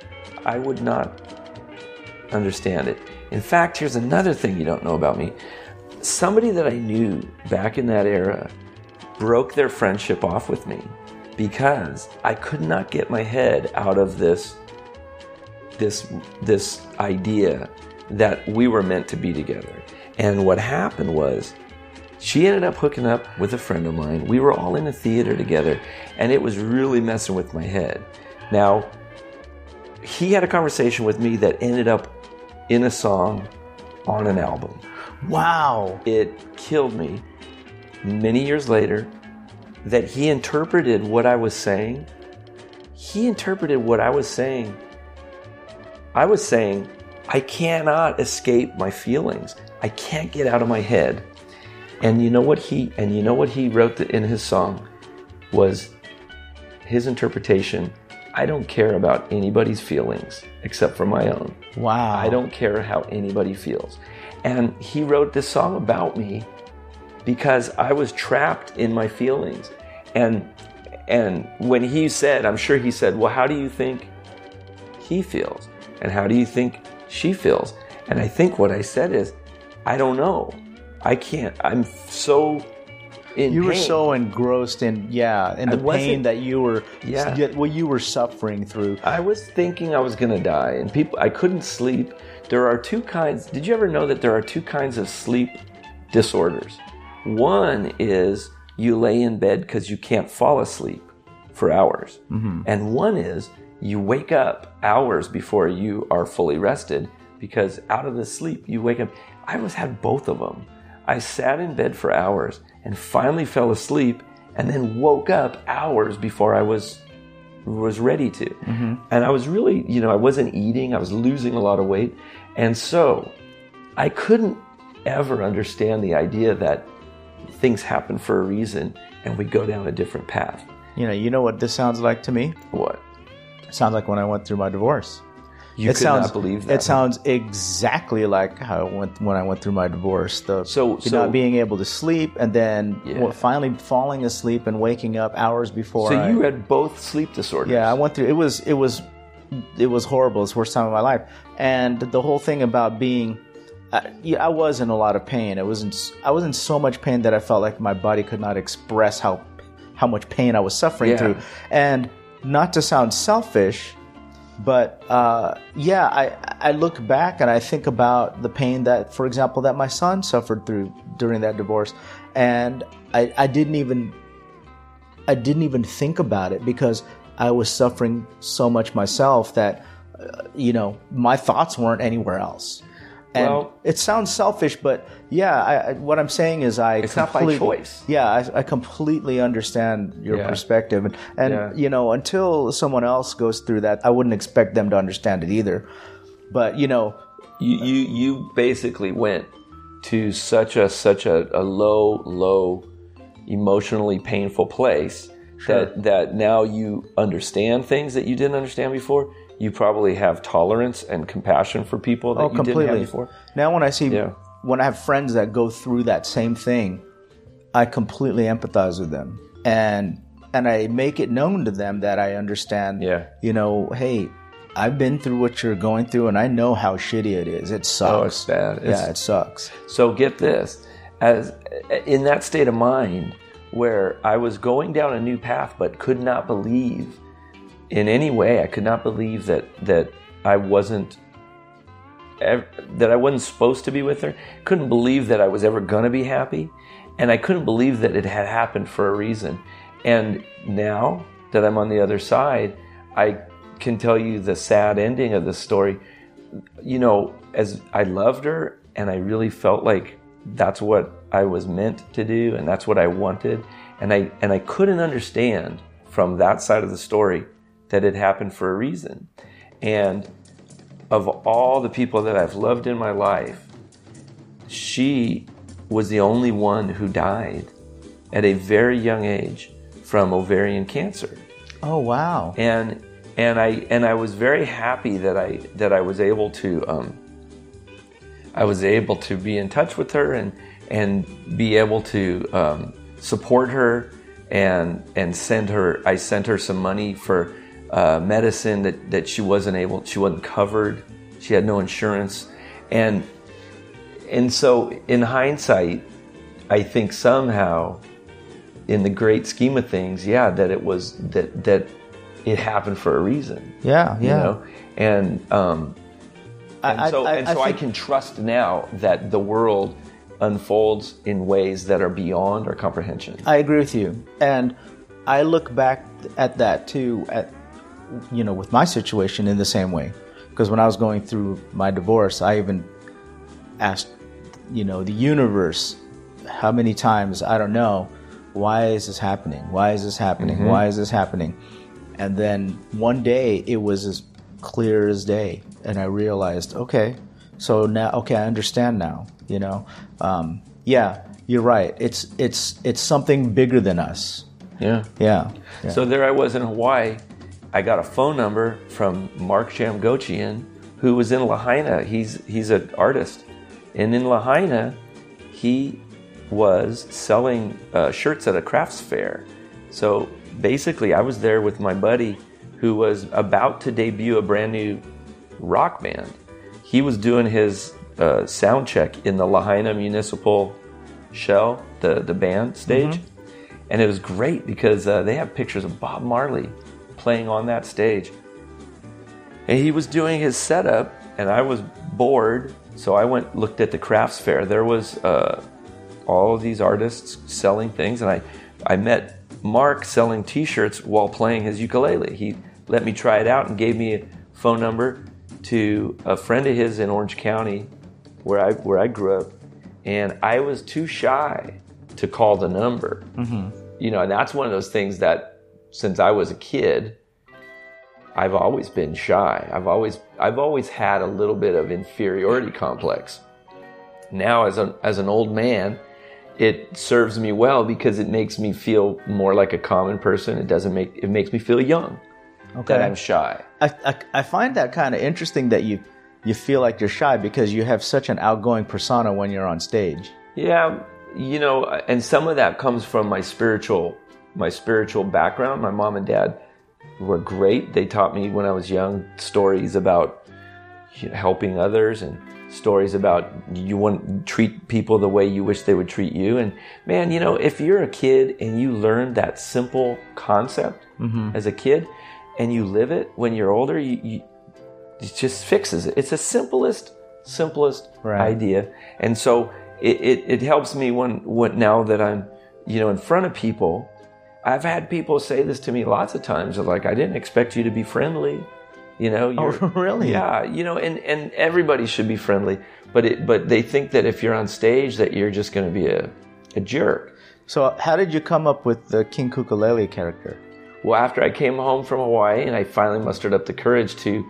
understand it. In fact, here's another thing you don't know about me. Somebody that I knew back in that era broke their friendship off with me because I could not get my head out of this idea that we were meant to be together. And what happened was she ended up hooking up with a friend of mine. We were all in a theater together, and it was really messing with my head. Now, he had a conversation with me that ended up in a song on an album. Wow. It killed me many years later that he interpreted what I was saying. He interpreted what I was saying I was saying, I cannot escape my feelings. I can't get out of my head. And you know what he wrote in his song was his interpretation. I don't care about anybody's feelings except for my own. Wow. I don't care how anybody feels. And he wrote this song about me because I was trapped in my feelings. And when he said, I'm sure he said, well, how do you think he feels? And how do you think she feels? And I think what I said is, I don't know. I can't. I'm so in You were pain. so engrossed in the pain that you were suffering through. I was thinking I was going to die, and I couldn't sleep. There are two kinds. Did you ever know that there are two kinds of sleep disorders? One is you lay in bed because you can't fall asleep for hours. Mm-hmm. And one is you wake up hours before you are fully rested because out of the sleep you wake up. I had both of them. I sat in bed for hours and finally fell asleep and then woke up hours before I was ready to. Mm-hmm. And I was really, I wasn't eating. I was losing a lot of weight. And so I couldn't ever understand the idea that things happen for a reason and we go down a different path. You know what this sounds like to me? What? It sounds like when I went through my divorce. You could not believe that. It sounds exactly like how when I went through my divorce. Not being able to sleep and then finally falling asleep and waking up hours before. So you had both sleep disorders. Yeah, I went through. It was horrible. It's the worst time of my life. And the whole thing about being, I was in a lot of pain. I was in so much pain that I felt like my body could not express how much pain I was suffering through. And not to sound selfish, but I look back and I think about the pain that, for example, that my son suffered through during that divorce, and I didn't even think about it because I was suffering so much myself that my thoughts weren't anywhere else. And it sounds selfish, but what I'm saying is it's not by choice. Yeah, I completely understand your perspective, and until someone else goes through that, I wouldn't expect them to understand it either. But you basically went to such a low, emotionally painful place that now you understand things that you didn't understand before. You probably have tolerance and compassion for people that you didn't have before. Now when I have friends that go through that same thing, I completely empathize with them. And I make it known to them that I understand, hey, I've been through what you're going through and I know how shitty it is. It sucks. Oh, it's bad. It sucks. So get this. As in that state of mind where I was going down a new path but could not believe in any way, I could not believe that I wasn't supposed to be with her. Couldn't believe that I was ever going to be happy, and I couldn't believe that it had happened for a reason. And now that I'm on the other side, I can tell you the sad ending of the story. As I loved her, and I really felt like that's what I was meant to do, and that's what I wanted, and I couldn't understand from that side of the story that it happened for a reason. And of all the people that I've loved in my life, she was the only one who died at a very young age from ovarian cancer. Oh, wow. And I was very happy that I was able to be in touch with her and be able to support her and I sent her some money for medicine that she wasn't covered. She had no insurance. And so in hindsight, I think somehow in the great scheme of things, that it was, that it happened for a reason. Yeah. And so I can trust now that the world unfolds in ways that are beyond our comprehension. I agree with you. And I look back at that too, with my situation in the same way. Because when I was going through my divorce, I even asked, the universe, how many times, I don't know, why is this happening? Why is this happening? Mm-hmm. Why is this happening? And then one day it was clear as day. And I realized, okay, so now, okay, I understand now, you know. Yeah, you're right. It's something bigger than us. Yeah. So there I was in Hawaii. I got a phone number from Mark Shamgochian, who was in Lahaina. He's an artist. And in Lahaina, he was selling shirts at a crafts fair. So basically, I was there with my buddy who was about to debut a brand new rock band. He was doing his sound check in the Lahaina Municipal Shell, the band stage. Mm-hmm. And it was great because they have pictures of Bob Marley playing on that stage. And he was doing his setup, and I was bored, so I looked at the crafts fair. There was all of these artists selling things, and I met Mark selling t-shirts while playing his ukulele. He let me try it out and gave me a phone number to a friend of his in Orange County where I grew up, and I was too shy to call the number. Mm-hmm. You know, and that's one of those things that since I was a kid, I've always been shy. I've always had a little bit of inferiority complex. Now as an old man, it serves me well because it makes me feel more like a common person. It makes me feel young. Okay. That I'm shy. I find that kind of interesting that you feel like you're shy because you have such an outgoing persona when you're on stage. Yeah, you know, and some of that comes from my spiritual background. My mom and dad were great. They taught me when I was young stories about helping others and stories about you want to treat people the way you wish they would treat you. And man, you know, if you're a kid and you learn that simple concept as a kid and you live it when you're older, it just fixes it. It's the simplest idea. And so it helps me when now that I'm, you know, in front of people. I've had people say this to me lots of times. They're like, I didn't expect you to be friendly. You know, oh, really? Yeah, you know, and everybody should be friendly, but they think that if you're on stage that you're just going to be a jerk. So how did you come up with the King Kukulele character? Well, after I came home from Hawaii and I finally mustered up the courage to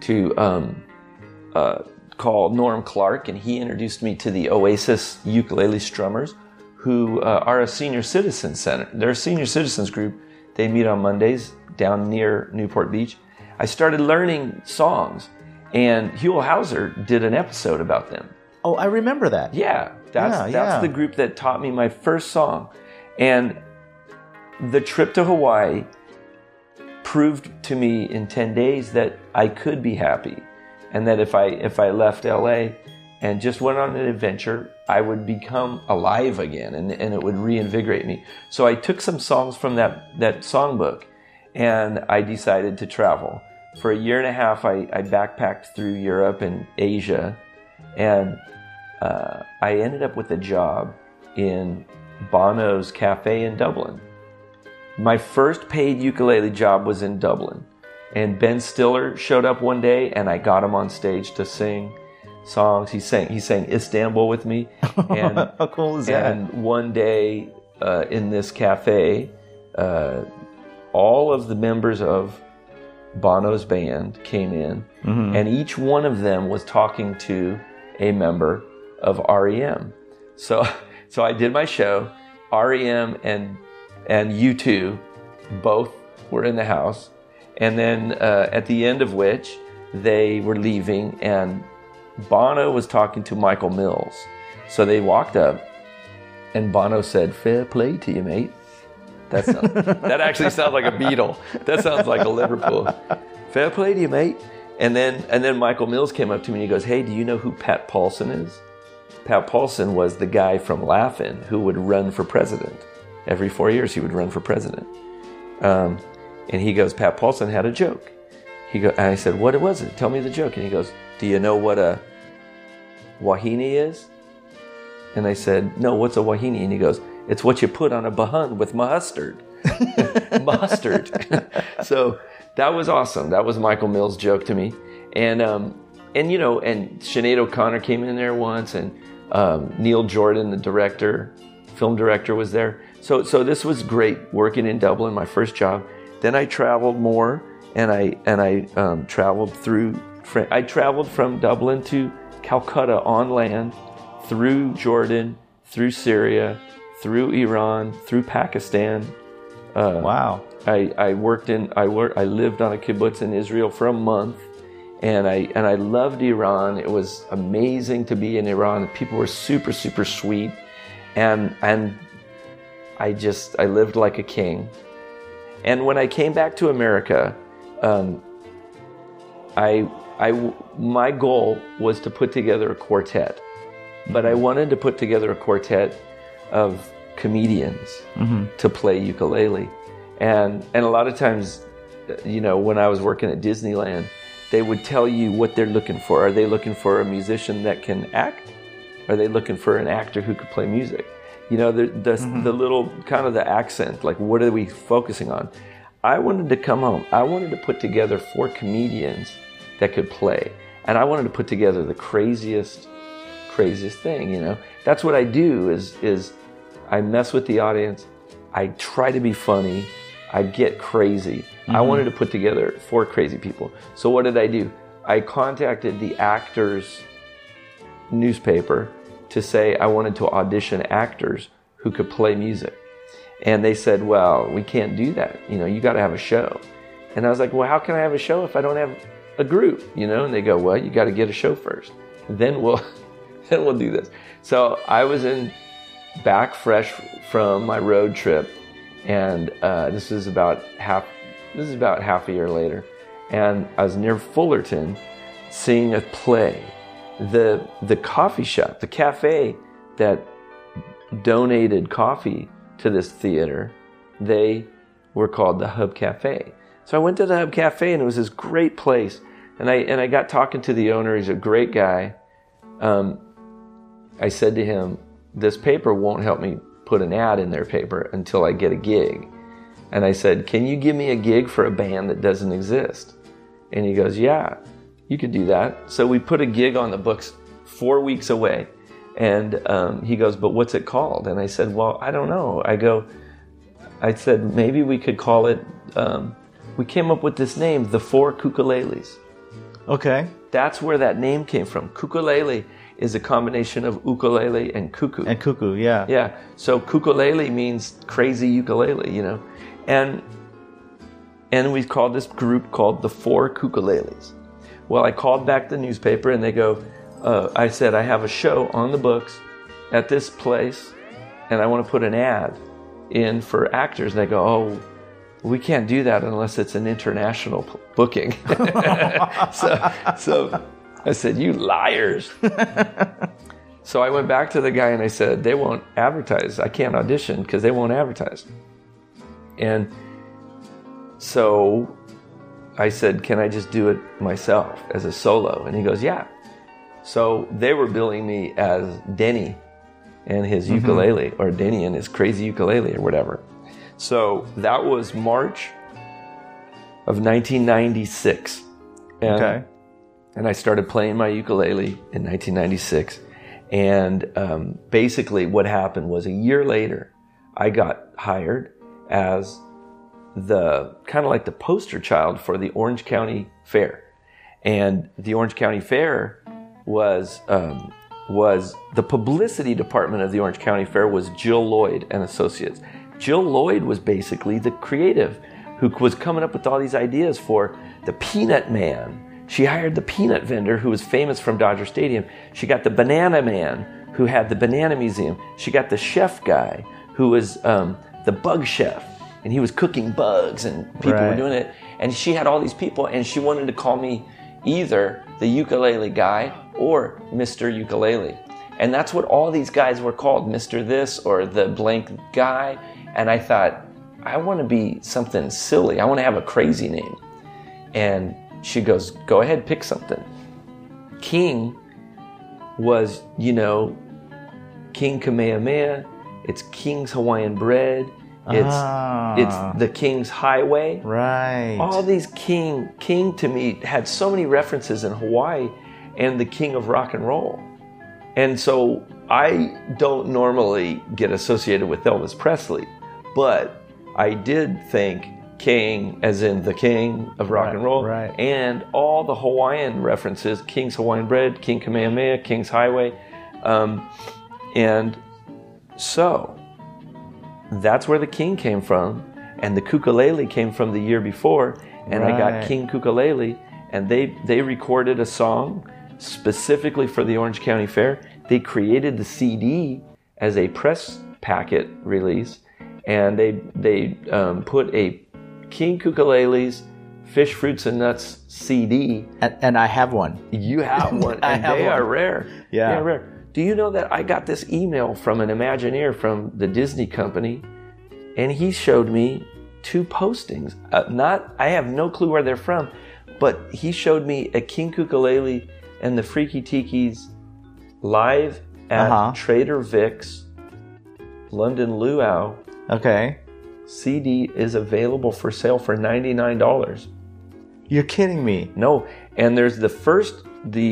call Norm Clark, and he introduced me to the Oasis Ukulele Strummers, who are a senior citizen center. They're a senior citizens group. They meet on Mondays down near Newport Beach. I started learning songs, and Huell Hauser did an episode about them. Oh, I remember that. Yeah, that's the group that taught me my first song. And the trip to Hawaii proved to me in 10 days that I could be happy, and that if I left LA and just went on an adventure, I would become alive again, and it would reinvigorate me. So I took some songs from that songbook, and I decided to travel. For a year and a half, I backpacked through Europe and Asia, and I ended up with a job in Bono's Cafe in Dublin. My first paid ukulele job was in Dublin, and Ben Stiller showed up one day, and I got him on stage to sing songs. He sang Istanbul with me. And, how cool is that? And one day in this cafe, all of the members of Bono's band came in, and each one of them was talking to a member of REM. So I did my show. REM and U2 both were in the house, and then at the end of which they were leaving, and Bono was talking to Michael Mills. So they walked up, and Bono said, "Fair play to you, mate." That actually sounds like a Beatle. That sounds like a Liverpool. "Fair play to you, mate." And then Michael Mills came up to me and he goes, "Hey, do you know who Pat Paulson is?" Pat Paulson was the guy from Laugh-In who would run for president. Every 4 years he would run for president. And he goes, "Pat Paulson had a joke." And I said, "What was it? Tell me the joke." And he goes, "Do you know what a wahine is?" And I said, "No, what's a wahine?" And he goes, "It's what you put on a bahun with mustard." Mustard. So that was awesome. That was Michael Mills' joke to me. And you know, and Sinead O'Connor came in there once, and Neil Jordan, the film director, was there. So this was great, working in Dublin, my first job. Then I traveled more, and I traveled through. I traveled from Dublin to Calcutta on land, through Jordan, through Syria, through Iran, through Pakistan. Wow. I lived on a kibbutz in Israel for a month, and I loved Iran. It was amazing to be in Iran. People were super, super sweet, and I lived like a king. And when I came back to America, my goal was to put together a quartet, but I wanted to put together a quartet of comedians to play ukulele. And a lot of times, when I was working at Disneyland, they would tell you what they're looking for. Are they looking for a musician that can act? Are they looking for an actor who could play music? The little kind of the accent, like what are we focusing on? I wanted to come home. I wanted to put together 4 comedians that could play. And I wanted to put together the craziest thing, That's what I do is I mess with the audience. I try to be funny. I get crazy. I wanted to put together 4 crazy people. So what did I do? I contacted the Actors newspaper to say I wanted to audition actors who could play music. And they said, well, we can't do that. You got to have a show. And I was like, well, how can I have a show if I don't have a group? And they go, well, you got to get a show first. Then we'll do this. So I was back fresh from my road trip. And this is about half a year later, and I was near Fullerton, seeing a play. The coffee shop, the cafe that donated coffee to this theater, they were called the Hub Cafe. So I went to the Hub Cafe, and it was this great place. And I got talking to the owner. He's a great guy. I said to him, "This paper won't help me put an ad in their paper until I get a gig." And I said, "Can you give me a gig for a band that doesn't exist?" And he goes, "Yeah, you could do that." So we put a gig on the books 4 weeks away. And he goes, "But what's it called?" And I said, "Well, I don't know." I said, maybe we could call it, we came up with this name, The 4 Kukuleles. Okay. That's where that name came from. Kukulele is a combination of ukulele and cuckoo. And cuckoo, yeah. Yeah. So kukulele means crazy ukulele, And we called this group called the 4 Kukuleles. Well, I called back the newspaper, and they go, I said, I have a show on the books at this place, and I want to put an ad in for actors. And they go, "Oh, we can't do that unless it's an international booking." So I said, "You liars." So I went back to the guy and I said, "They won't advertise. I can't audition because they won't advertise." And so I said, "Can I just do it myself as a solo?" And he goes, "Yeah." So they were billing me as Denny and his ukulele, or Denny and his crazy ukulele, or whatever. So that was March of 1996. Okay. And I started playing my ukulele in 1996. And basically what happened was, a year later, I got hired as the kind of like the poster child for the Orange County Fair. And the Orange County Fair was the publicity department of the Orange County Fair was Jill Lloyd and Associates. Jill Lloyd was basically the creative who was coming up with all these ideas for the Peanut Man. She hired the peanut vendor who was famous from Dodger Stadium. She got the Banana Man who had the Banana Museum. She got the chef guy who was the bug chef, and he was cooking bugs, and people were doing it. And she had all these people, and she wanted to call me either the ukulele guy or Mr. Ukulele. And that's what all these guys were called, Mr. This or the blank guy. And I thought, I want to be something silly. I want to have a crazy name. And she goes, "Go ahead, pick something." King was, King Kamehameha. It's King's Hawaiian Bread. It's the King's Highway. Right. All these King to me had so many references in Hawaii and the King of Rock and Roll. And so I don't normally get associated with Elvis Presley, but I did think King, as in the king of rock and roll, right. and all the Hawaiian references, King's Hawaiian Bread, King Kamehameha, King's Highway. And so that's where the King came from, and the Kukulele came from the year before, and I got King Kukulele, and they recorded a song specifically for the Orange County Fair. They created the CD as a press packet release, and they put a King Kukulele's Fish, Fruits, and Nuts CD. And I have one. You have one, and they are rare. Yeah. They are rare. Do you know that I got this email from an Imagineer from the Disney company, and he showed me 2 postings. I have no clue where they're from, but he showed me a King Kukulele and the Freaky Tikis live at Trader Vic's, London Luau. Okay. CD is available for sale for $99. You're kidding me. No, and there's the first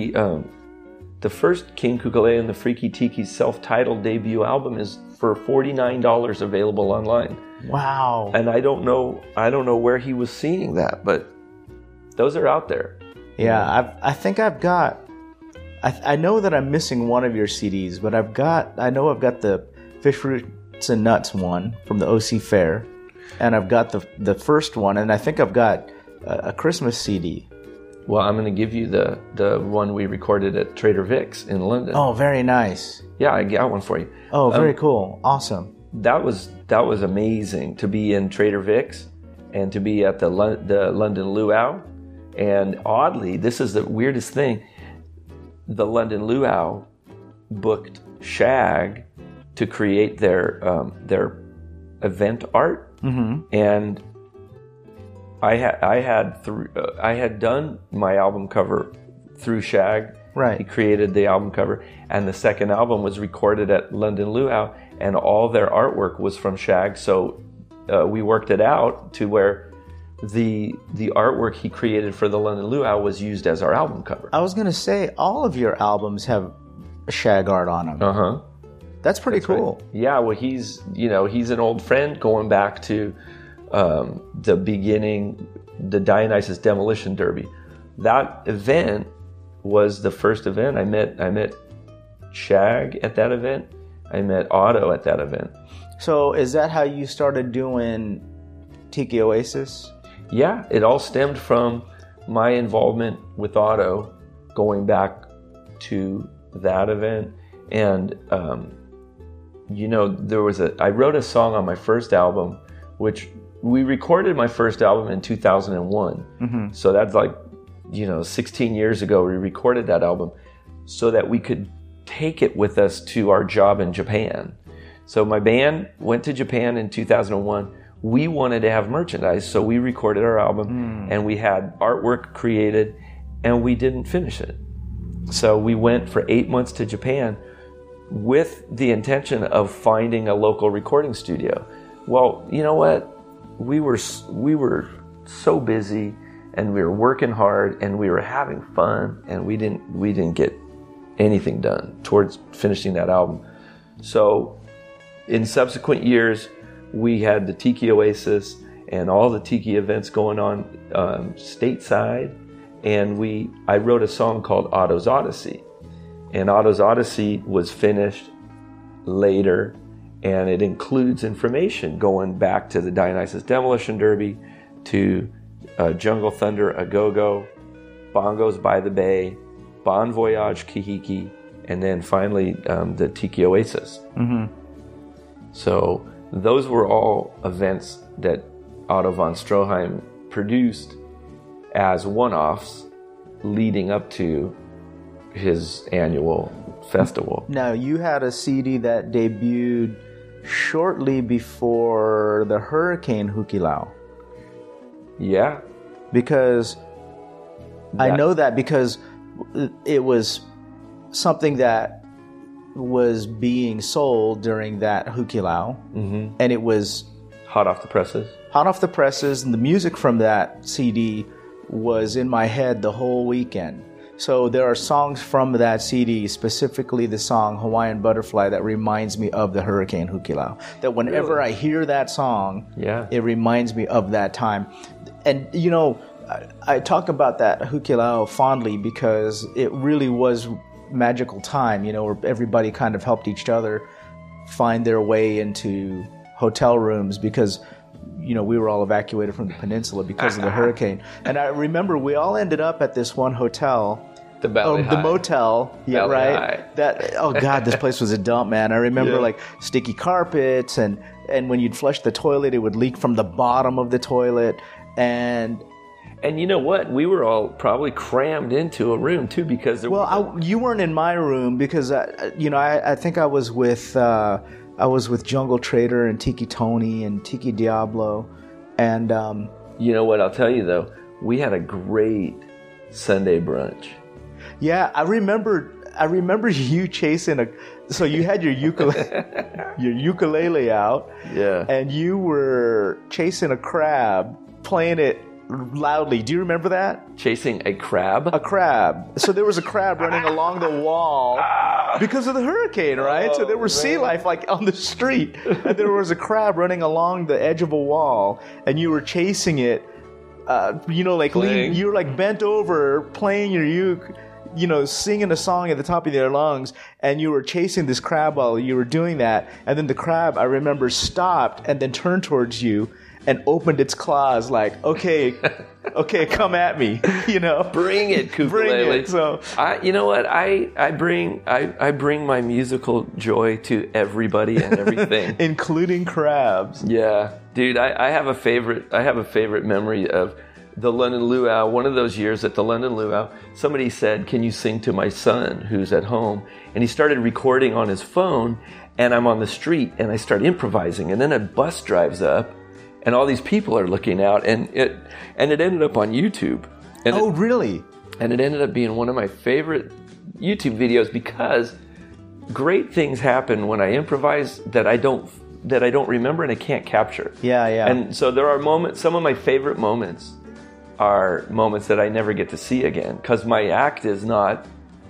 King Kukulele and the Freaky Tikis self-titled debut album is for $49 available online. Wow. And I don't know where he was seeing that, but those are out there. Yeah, I think I've got. I know that I'm missing one of your CDs, but I know I've got the Fish, Fruits, and Nuts one from the OC Fair, and I've got the first one, and I think I've got a Christmas CD. Well, I'm going to give you the one we recorded at Trader Vic's in London. Oh, very nice. Yeah, I got one for you. Oh, very cool. Awesome. That was amazing to be in Trader Vic's and to be at the London Luau. And oddly, this is the weirdest thing. The London Luau booked Shag to create their event art, and I had done my album cover through Shag. Right. He created the album cover, and the second album was recorded at London Luau, and all their artwork was from Shag. So we worked it out to where the artwork he created for the London Luau was used as our album cover. I was going to say, all of your albums have Shag art on them. That's pretty cool. Right. Yeah, well, he's an old friend going back to the beginning, the Dionysus Demolition Derby. That event was the first event. I met Shag at that event. I met Otto at that event. So is that how you started doing Tiki Oasis? Yeah, it all stemmed from my involvement with Otto, going back to that event. And I wrote a song on my first album, which we recorded my first album in 2001. So that's 16 years ago we recorded that album so that we could take it with us to our job in Japan. So my band went to Japan in 2001. We wanted to have merchandise, so we recorded our album and we had artwork created, and we didn't finish it. So we went for 8 months to Japan with the intention of finding a local recording studio. Well, you know what? We were so busy, and we were working hard, and we were having fun, and we didn't get anything done towards finishing that album. So in subsequent years, we had the Tiki Oasis and all the Tiki events going on stateside, and I wrote a song called Otto's Odyssey. And Otto's Odyssey was finished later, and it includes information going back to the Dionysus Demolition Derby, to Jungle Thunder A Go-Go, Bongos by the Bay, Bon Voyage Kahiki, and then finally the Tiki Oasis. So those were all events that Otto von Stroheim produced as one-offs leading up to his annual festival. Now, you had a CD that debuted shortly before the Hurricane Hukilau. Yeah. Because I know that because it was something that was being sold during that Hukilau, and it was hot off the presses, and the music from that CD was in my head the whole weekend. So there are songs from that CD, specifically the song Hawaiian Butterfly, that reminds me of the Hurricane Hukilau. That whenever I hear that song, it reminds me of that time. And, you know, I talk about that Hukilau fondly because it really was magical time, you know, where everybody kind of helped each other find their way into hotel rooms because, you know, we were all evacuated from the peninsula because of the hurricane. And I remember we all ended up at this one hotel, the motel, right? Oh God, this place was a dump, man. I remember like sticky carpets, and when you'd flush the toilet, it would leak from the bottom of the toilet, and you know what? We were all probably crammed into a room too because you weren't in my room because I think I was with Jungle Trader and Tiki Tony and Tiki Diablo, and you know what? I'll tell you though, we had a great Sunday brunch. Yeah, I remember you chasing so you had your ukulele out, and you were chasing a crab, playing it loudly. Do you remember that? Chasing a crab? A crab. So there was a crab running along the wall because of the hurricane, right? So there was sea life like on the street, and there was a crab running along the edge of a wall, and you were chasing it. You were like bent over playing your uke, you know, singing a song at the top of their lungs, and you were chasing this crab while you were doing that. And then the crab, I remember, stopped and then turned towards you and opened its claws like, okay, come at me, you know. Bring it, Kukulele. Bring it. So, you know what? I bring my musical joy to everybody and everything, including crabs. Yeah, dude. I have a favorite memory of the London Luau. One of those years at the London Luau, somebody said, "Can you sing to my son who's at home?" And he started recording on his phone, and I'm on the street, and I start improvising, and then a bus drives up. And all these people are looking out, and it ended up on YouTube. And really? And it ended up being one of my favorite YouTube videos because great things happen when I improvise that I don't remember and I can't capture. Yeah. And so there are moments. Some of my favorite moments are moments that I never get to see again because my act is not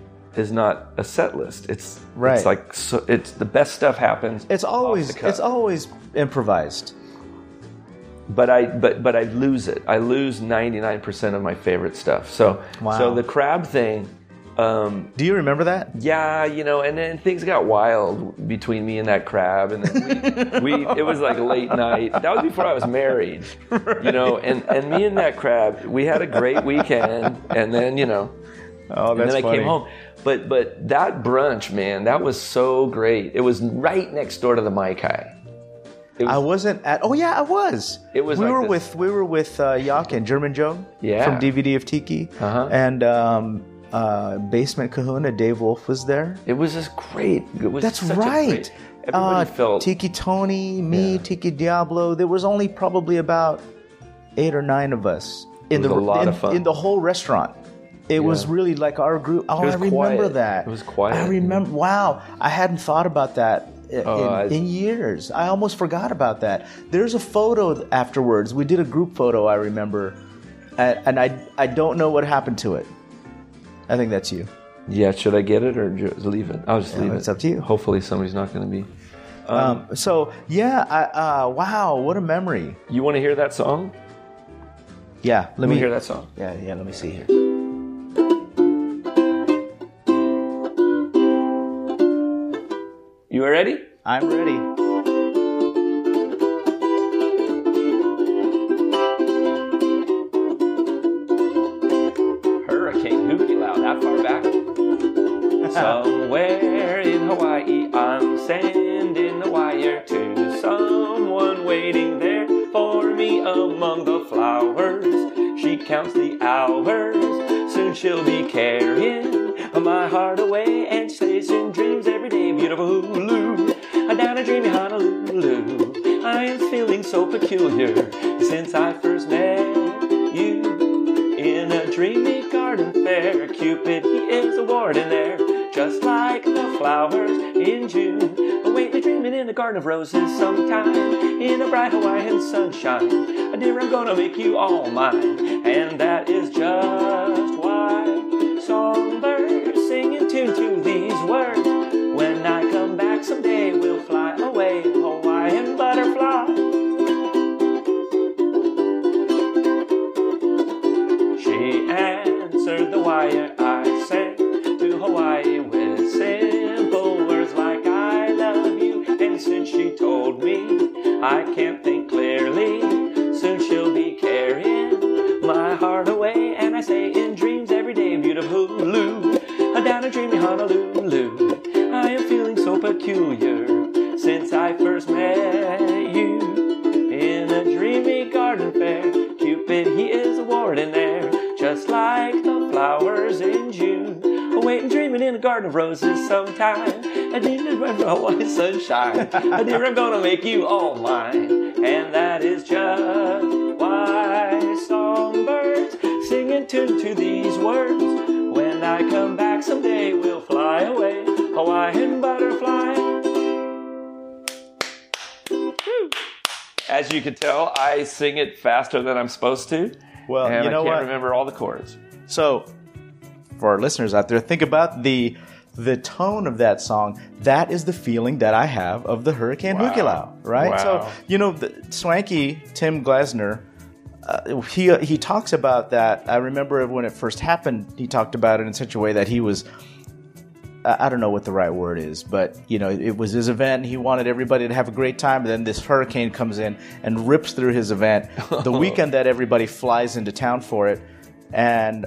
a set list. It's like it's the best stuff happens. It's always improvised. But I lose it. I lose 99% of my favorite stuff. So the crab thing. Do you remember that? Yeah, you know, and then things got wild between me and that crab, and then it was like late night. That was before I was married, you know, and me and that crab, we had a great weekend, and then and then I came home. But that brunch, man, that was so great. It was right next door to the Maikai. I wasn't at. Oh yeah, I was. It was. We were with Yak and German Joe from DVD of Tiki, and Basement Kahuna. Dave Wolf was there. It was just great. That's right. Everybody felt Tiki Tony, me, Tiki Diablo. There was only probably about 8 or 9 of us in a lot of fun in the whole restaurant. It was really like our group. Oh, I remember that. It was quiet. I remember. Wow, I hadn't thought about that. In years. I almost forgot about that. There's a photo afterwards. We did a group photo, I remember, and I don't know what happened to it. I think that's you. Yeah, should I get it or just leave it? I'll just leave it. It's up to you. Hopefully somebody's not going to be. Wow, what a memory. You want to hear that song? Yeah, let me hear that song. Yeah, let me see here. You ready? I'm ready. Hurricane Hukilau, that far back? Somewhere in Hawaii, I'm sending a wire to someone waiting there for me among the flowers. She counts the hours, soon she'll be carrying my heart away and stays in dreams every day. Beautiful Hulu, down a dreamy Honolulu. I am feeling so peculiar since I first met you in a dreamy garden fair. Cupid, he is a warden there, just like the flowers in June. Await dreaming in a garden of roses sometime, in a bright Hawaiian sunshine. Dear, I'm gonna make you all mine, and that is just why songs wire I sent to Hawaii with simple words like I love you. And since she told me I can't think clearly, soon she'll be carrying my heart away. And I say in dreams every day, beautiful Lou, down in dreamy Honolulu, I am feeling so peculiar since I first met you. In a dreamy garden fair, Cupid, he is warding there, just like the flowers in June. Waiting, dreaming in a garden of roses sometime. I need to run Hawaii sunshine. Dear, I'm gonna make you all mine. And that is just why songbirds sing in tune to these words. When I come back someday, we'll fly away, Hawaiian butterfly. As you can tell, I sing it faster than I'm supposed to. Well, and you know I can't what? remember all the chords. So, for our listeners out there, think about the tone of that song. That is the feeling that I have of the Hurricane Hukilau, right? Wow. So, you know, Swanky Tim Glasner, he talks about that. I remember when it first happened, he talked about it in such a way that he was, I don't know what the right word is, but, you know, it was his event. He wanted everybody to have a great time. And then this hurricane comes in and rips through his event the weekend that everybody flies into town for it. And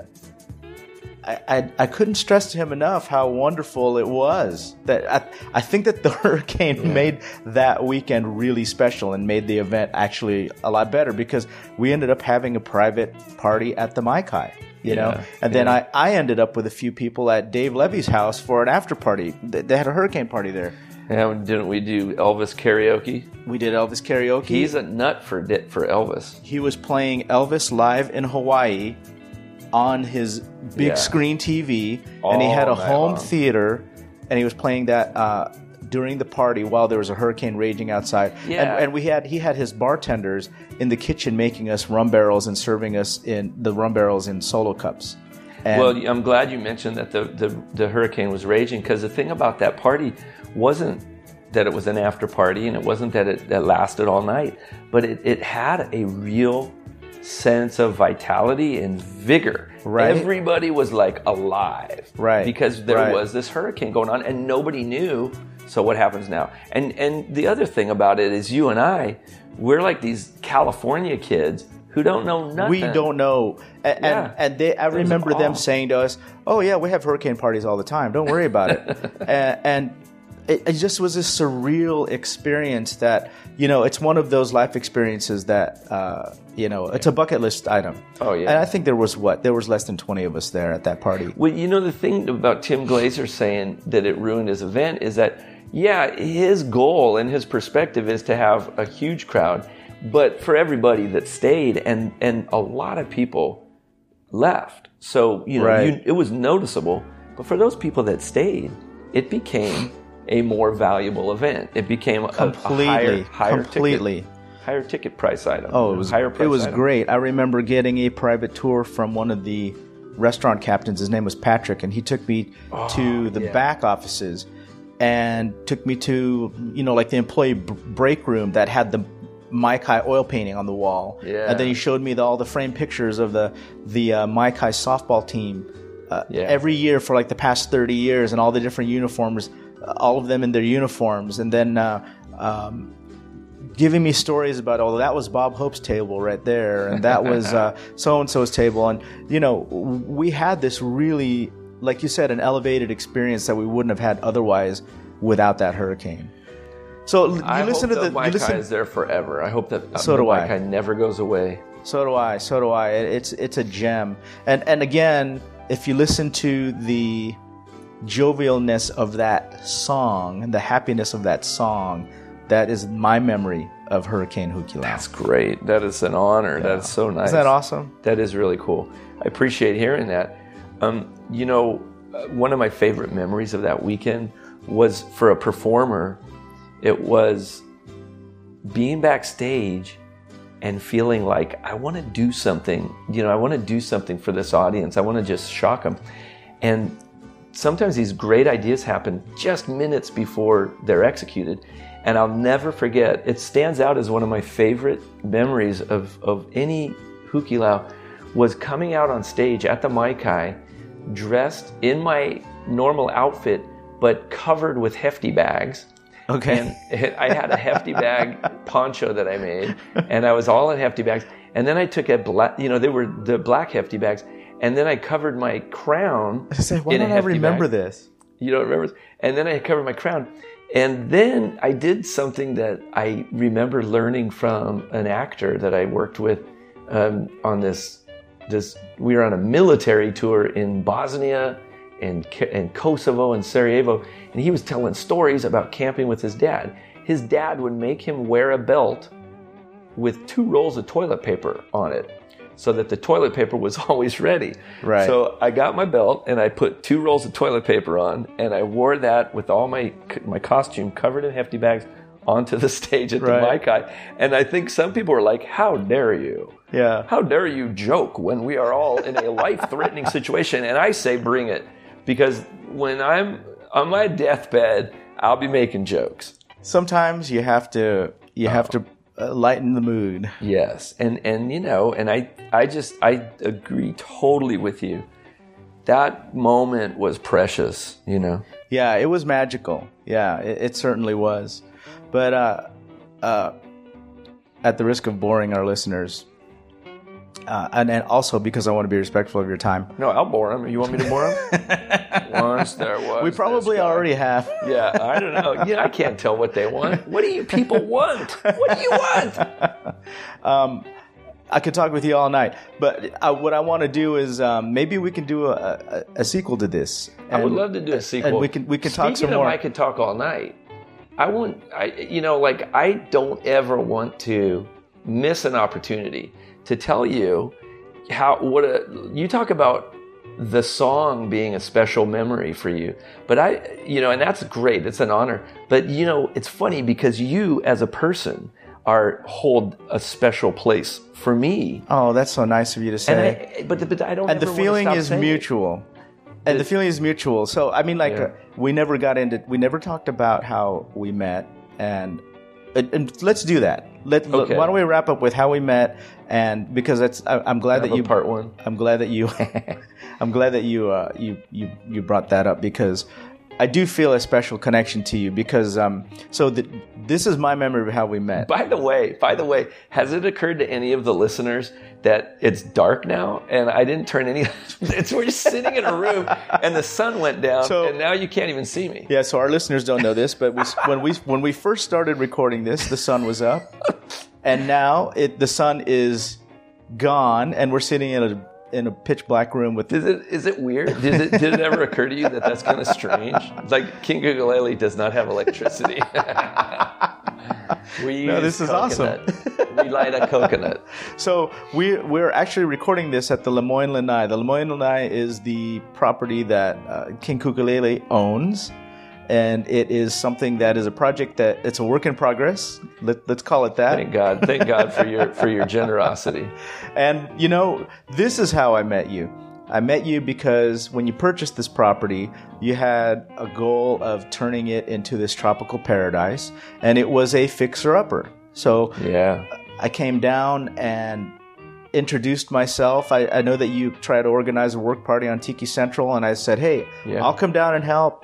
I couldn't stress to him enough how wonderful it was. That I think that the hurricane made that weekend really special and made the event actually a lot better, because we ended up having a private party at the Maikai, you know? And then I ended up with a few people at Dave Levy's house for an after party. They had a hurricane party there. And didn't we do Elvis karaoke? We did Elvis karaoke. He's a nut for Elvis. He was playing Elvis live in Hawaii on his big screen TV, and he had a home theater, and he was playing that during the party while there was a hurricane raging outside. Yeah. And he had his bartenders in the kitchen making us rum barrels and serving us in the rum barrels in solo cups. And well, I'm glad you mentioned that the hurricane was raging, because the thing about that party wasn't that it was an after party, and it wasn't that it lasted all night, but it had a real sense of vitality and vigor. Right. Everybody was like alive. Right. Because there was this hurricane going on and nobody knew. So what happens now? And the other thing about it is, you and I, we're like these California kids who don't know nothing. We don't know. And I remember them saying to us, "Oh yeah, we have hurricane parties all the time. Don't worry about it." and it just was this surreal experience that, you know, it's one of those life experiences that, you know, it's a bucket list item. Oh, yeah. And I think there was less than 20 of us there at that party. Well, you know, the thing about Tim Glazer saying that it ruined his event is that, yeah, his goal and his perspective is to have a huge crowd. But for everybody that stayed, and a lot of people left. So, you know, it was noticeable. But for those people that stayed, it became a more valuable event. It became a higher ticket price item. Oh, it was great. I remember getting a private tour from one of the restaurant captains. His name was Patrick, and he took me to the back offices and took me to, you know, like the employee break room that had the Maikai oil painting on the wall. Yeah. And then he showed me all the framed pictures of the Maikai softball team every year for like the past 30 years, and all the different uniforms, all of them in their uniforms. And then giving me stories about, oh, that was Bob Hope's table right there, and that was so-and-so's table. And, you know, we had this really, like you said, an elevated experience that we wouldn't have had otherwise without that hurricane. So I hope that Maikai is there forever. I hope that Maikai never goes away. So do I. It's a gem. And again, if you listen to the jovialness of that song and the happiness of that song, that is my memory of Hurricane Hukilau. That's great. That is an honor. Yeah. That's so nice. Isn't that awesome? That is really cool. I appreciate hearing that. You know, one of my favorite memories of that weekend was, for a performer, it was being backstage and feeling like, I want to do something. You know, I want to do something for this audience. I want to just shock them. And sometimes these great ideas happen just minutes before they're executed. And I'll never forget, it stands out as one of my favorite memories of any Hukilau, was coming out on stage at the Maikai dressed in my normal outfit, but covered with hefty bags. Okay. And I had a hefty bag poncho that I made, and I was all in hefty bags. And then I took a black, they were the black hefty bags, and then I covered my crown. I say, why don't I remember this? You don't remember? And then I covered my crown. And then I did something that I remember learning from an actor that I worked with on this. We were on a military tour in Bosnia and Kosovo and Sarajevo, and he was telling stories about camping with his dad. His dad would make him wear a belt with 2 rolls of toilet paper on it, so that the toilet paper was always ready. Right. So I got my belt and I put 2 rolls of toilet paper on, and I wore that with all my costume covered in hefty bags onto the stage at the Maikai. And I think some people were like, how dare you? Yeah. How dare you joke when we are all in a life-threatening situation? And I say, bring it. Because when I'm on my deathbed, I'll be making jokes. Sometimes you have to lighten the mood. Yes. And I agree totally with you. That moment was precious, Yeah, it was magical. Yeah, it certainly was. But at the risk of boring our listeners, and also because I want to be respectful of your time. No, I'll bore them. You want me to bore them? Once there was. We probably already have. Yeah, I don't know. I can't tell what they want. What do you people want? What do you want? I could talk with you all night, but what I want to do is maybe we can do a sequel to this. I would love to do a sequel. And we can talk some Speaking of, more. I could talk all night. I don't ever want to miss an opportunity to tell you you talk about the song being a special memory for you. But and that's great. It's an honor. But it's funny because you as a person hold a special place for me. Oh, that's so nice of you to say. But I don't. And the feeling is mutual. And the feeling is mutual. So I mean, we never talked about how we met, and let's do that. Okay. Why don't we wrap up with how we met? And because I'm glad that you part 1. I'm glad that you brought that up, because I do feel a special connection to you, because this is my memory of how we met. By the way, has it occurred to any of the listeners that it's dark now and I didn't turn any? We're just sitting in a room and the sun went down, and now you can't even see me. Yeah, so our listeners don't know this, but when we first started recording this, the sun was up, and now the sun is gone, and we're sitting in a pitch black room with. Is it weird? Did it ever occur to you that that's kind of strange? It's like King Ukulele does not have electricity. This is awesome. We light a coconut. So we're actually recording this at the Lemoyne Lanai. The Lemoyne Lanai is the property that King Ukulele owns. And it is something that is a project that it's a work in progress. Let's call it that. Thank God for your generosity. And this is how I met you. I met you because when you purchased this property, you had a goal of turning it into this tropical paradise, and it was a fixer-upper. So yeah, I came down and introduced myself. I know that you tried to organize a work party on Tiki Central, and I said, hey, I'll come down and help.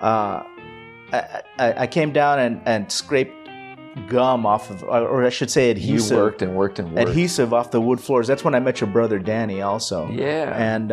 I came down and scraped gum off of, or I should say adhesive. You worked and worked. Adhesive off the wood floors. That's when I met your brother Danny also. Yeah. And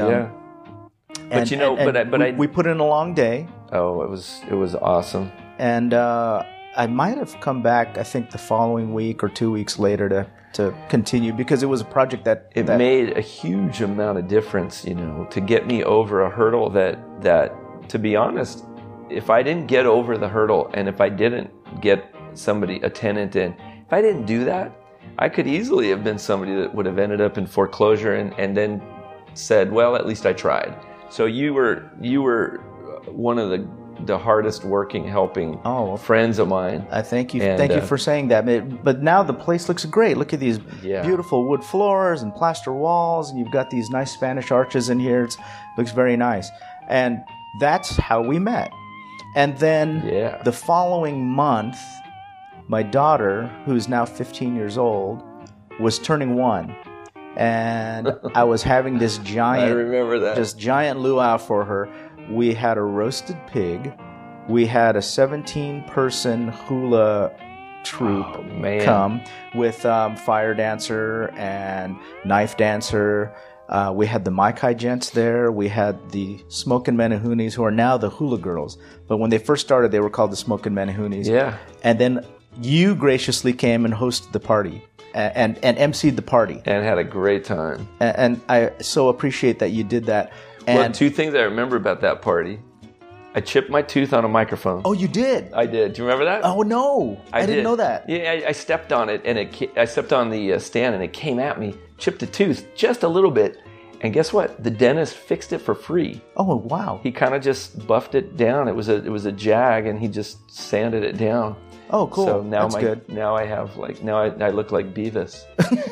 But we put in a long day. Oh, it was awesome. And I might have come back, I think, the following week or 2 weeks later to continue, because it was a project that made a huge amount of difference, to get me over a hurdle that to be honest, if I didn't get over the hurdle, and if I didn't get a tenant in, if I didn't do that, I could easily have been somebody that would have ended up in foreclosure and then said, well, at least I tried. So you were one of the hardest working, helping friends of mine. I thank you. Thank you for saying that. But now the place looks great. Look at these beautiful wood floors and plaster walls, and you've got these nice Spanish arches in here. It looks very nice. And that's how we met. And then the following month, my daughter, who's now 15 years old, was turning 1. and I was having this giant, I remember that. just giant luau for her. We had a roasted pig. We had a 17-person hula troupe come with fire dancer and knife dancer. We had the Maikai Gents there. We had the Smokin' Menahunis, who are now the Hula Girls. But when they first started, they were called the Smokin' Menahunis. Yeah. And then you graciously came and hosted the party and emceed the party. And had a great time. And I so appreciate that you did that. And Well, two things I remember about that party. I chipped my tooth on a microphone. Oh, you did? I did. Do you remember that? Oh, no. I didn't did. know that. Yeah, I stepped on it, and I stepped on the stand, and it came at me, chipped a tooth just a little bit. And guess what? The dentist fixed it for free. Oh, wow. He kind of just buffed it down. It was a jag, and he just sanded it down. Oh, cool. So now That's good. Now I have I look like Beavis.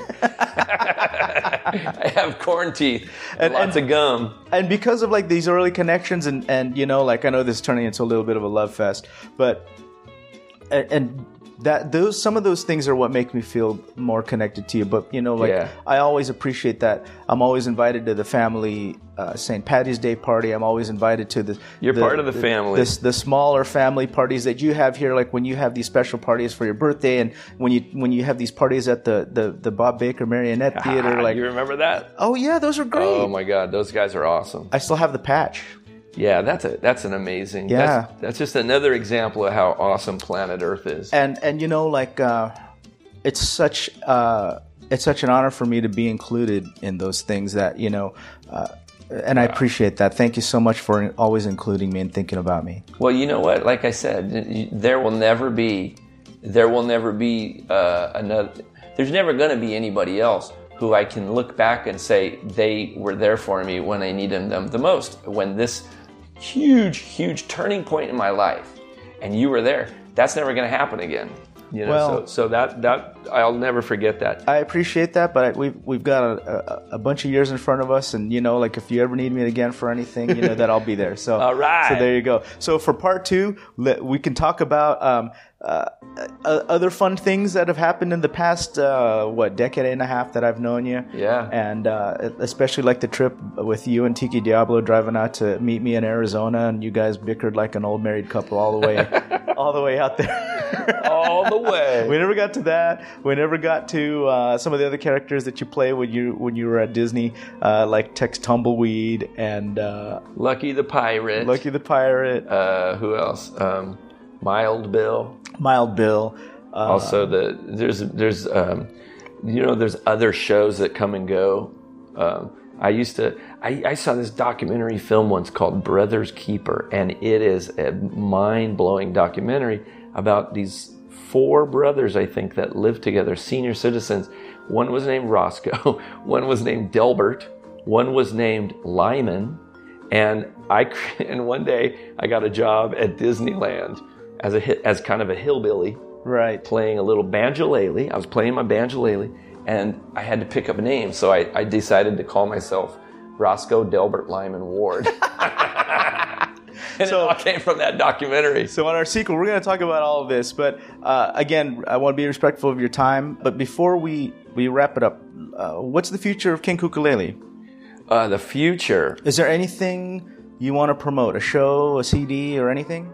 I have corn teeth and lots of gum. And because of like these early connections and you know, like I know this is turning into a little bit of a love fest, but and that some of those things are what make me feel more connected to you. But you know, like I always appreciate that. I'm always invited to the family St. Patty's Day party. I'm always invited to the part of the family. The smaller family parties that you have here, like when you have these special parties for your birthday, and when you have these parties at the Bob Baker Marionette Theater. Like you remember that? Oh yeah, those are great. Oh my God, those guys are awesome. I still have the patch. Yeah, that's an amazing. Yeah, that's just another example of how awesome planet Earth is. And you know, like it's such an honor for me to be included in those things that you know, and I appreciate that. Thank you so much for always including me and thinking about me. Well, you know what? Like I said, there will never be another. There's never going to be anybody else who I can look back and say they were there for me when I needed them the most. When this huge turning point in my life, and you were there, that's never going to happen again. You know, well, so that I'll never forget that. I appreciate that, but we've got a bunch of years in front of us, and you know, like if you ever need me again for anything, you know that I'll be there. So all right. So there you go. So for part 2, we can talk about other fun things that have happened in the past decade and a half that I've known you. Yeah. And especially like the trip with you and Tiki Diablo driving out to meet me in Arizona, and you guys bickered like an old married couple all the way out there. All the way. We never got to that. We never got to some of the other characters that you play when you were at Disney, like Tex Tumbleweed and Lucky the Pirate. Who else? Mild Bill. Also, there's other shows that come and go. I saw this documentary film once called Brother's Keeper, and it is a mind-blowing documentary about these 4 brothers, I think, that lived together, senior citizens. One was named Roscoe, one was named Delbert, one was named Lyman, and one day I got a job at Disneyland as kind of a hillbilly, right, playing a little banjolele. I was playing my banjolele, and I had to pick up a name, so I decided to call myself Roscoe Delbert Lyman Ward. And it all came from that documentary. So on our sequel, we're going to talk about all of this. But again, I want to be respectful of your time. But before we wrap it up, what's the future of King Kukulele? The future. Is there anything you want to promote? A show, a CD, or anything?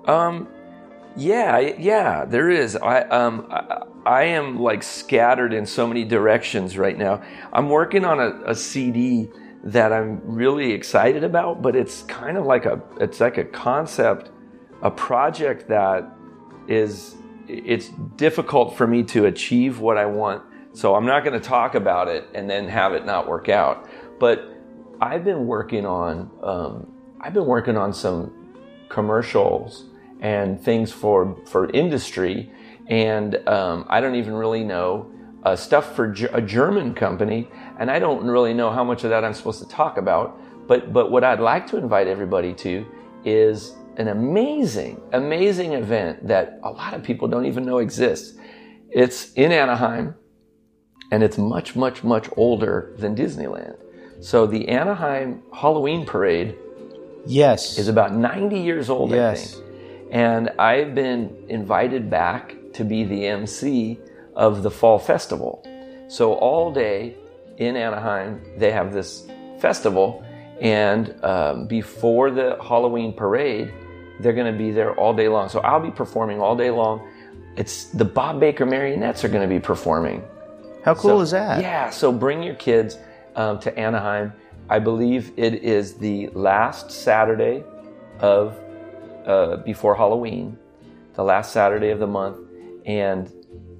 Yeah, there is. I am like scattered in so many directions right now. I'm working on a CD that I'm really excited about, but it's kind of like a concept, a project that it's difficult for me to achieve what I want. So I'm not going to talk about it and then have it not work out. But I've been working on some commercials and things for industry, and I don't even really know stuff for a German company, and I don't really know how much of that I'm supposed to talk about. But what I'd like to invite everybody to is an amazing event that a lot of people don't even know exists. It's in Anaheim, and it's much older than Disneyland. So the Anaheim Halloween Parade, is about 90 years old, I think. And I've been invited back to be the MC of the Fall Festival. So all day in Anaheim, they have this festival, and before the Halloween parade, they're going to be there all day long. So I'll be performing all day long. It's the Bob Baker Marionettes are going to be performing. How cool is that? Yeah, so bring your kids to Anaheim. I believe it is the last Saturday of before Halloween, the last Saturday of the month, and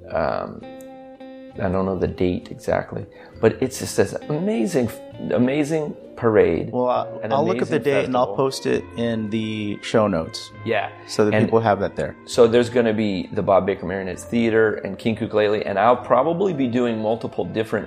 I don't know the date exactly, but it's just this amazing parade. Well, I'll look at the date and I'll post it in the show notes. Yeah. So that people have that there. So there's going to be the Bob Baker Marionettes Theater and King Kukulele, and I'll probably be doing multiple different,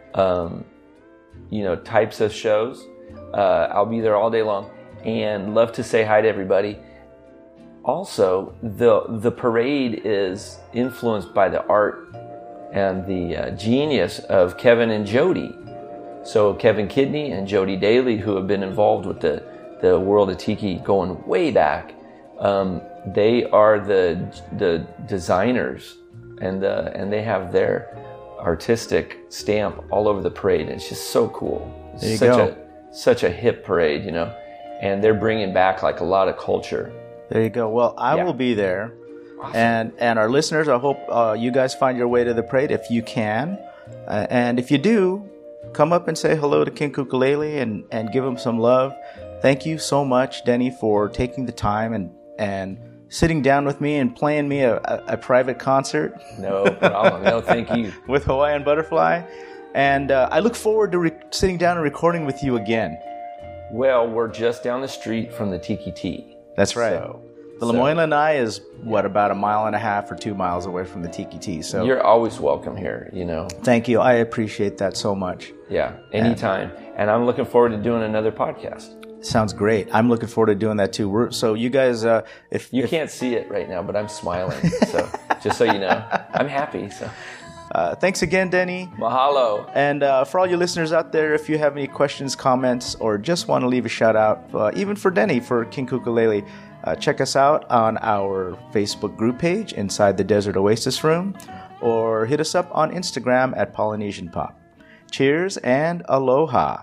types of shows. I'll be there all day long and love to say hi to everybody. Also, the parade is influenced by the art and the genius of Kevin and Jody. So Kevin Kidney and Jody Daly, who have been involved with the world of Tiki going way back, they are the designers, and they have their artistic stamp all over the parade. And it's just so cool. It's such a hip parade, and they're bringing back like a lot of culture. There you go. Well, I will be there. Awesome. And our listeners, I hope you guys find your way to the parade if you can. And if you do, come up and say hello to King Kukulele and give him some love. Thank you so much, Denny, for taking the time and sitting down with me and playing me a private concert. No problem. No, thank you. With Hawaiian Butterfly. And I look forward to sitting down and recording with you again. Well, we're just down the street from the Tiki Tea. That's right. The Lemoyne Lanai is, about 1.5 miles or 2 miles away from the Tiki Tea. So you're always welcome here, Thank you. I appreciate that so much. Yeah, anytime. And I'm looking forward to doing another podcast. Sounds great. I'm looking forward to doing that too. So you guys, if you can't see it right now, but I'm smiling. So just so you know, I'm happy. So. Thanks again, Denny. Mahalo. And for all you listeners out there, if you have any questions, comments, or just want to leave a shout out, even for Denny, for King Kukulele, check us out on our Facebook group page, Inside the Desert Oasis Room, or hit us up on Instagram at Polynesian Pop. Cheers and aloha.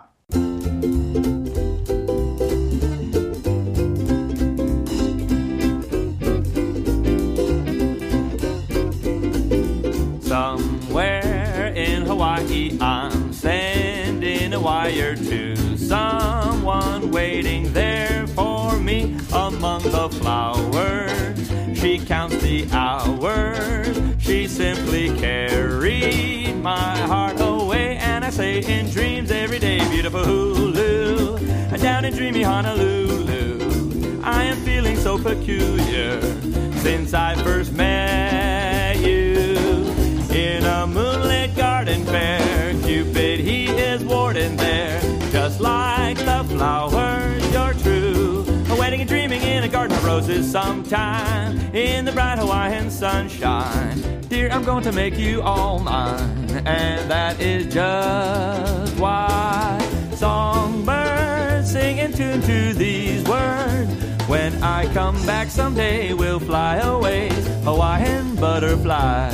Somewhere in Hawaii, I'm sending a wire to someone waiting there for me among the flowers. She counts the hours. She simply carried my heart away, and I say in dreams every day, beautiful Hulu, down in dreamy Honolulu. I am feeling so peculiar since I first met you. In a moonlit garden fair, Cupid, he is warding there. Just like the flowers, you're true. A wedding and dreaming in a garden of roses sometime in the bright Hawaiian sunshine. Dear, I'm going to make you all mine, and that is just why. Songbirds sing in tune to these words. When I come back someday, we'll fly away, Hawaiian butterfly.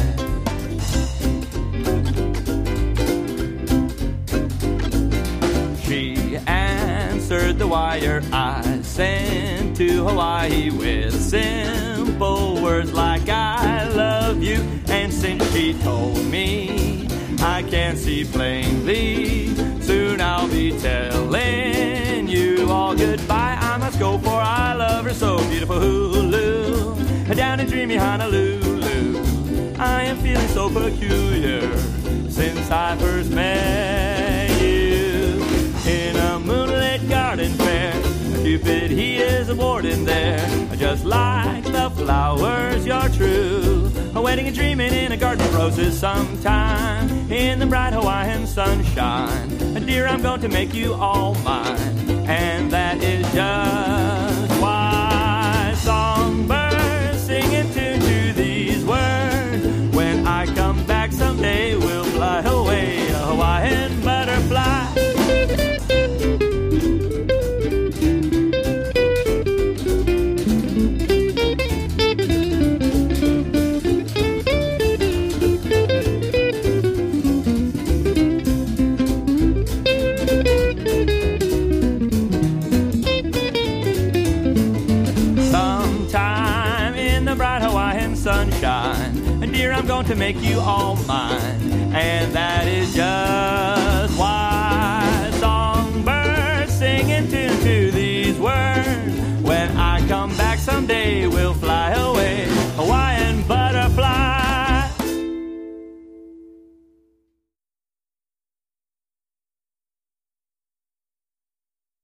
She answered the wire I sent to Hawaii with simple words like I love you. And since she told me I can see plainly, soon I'll be telling you all goodbye. I must go, for I love her so, beautiful Hulu, down in dreamy Honolulu. I am feeling so peculiar since I first met you. In a moonlit garden fair, Cupid, he is warding there. Just like the flowers, you're true. A wedding and dreaming in a garden of roses sometime in the bright Hawaiian sunshine. Dear, I'm going to make you all mine, and that is just why. Songbirds sing in tune to these words. When I come back someday, we'll fly away, a Hawaiian butterfly. I'm going to make you all mine. And that is just why songbirds sing in tune to these words.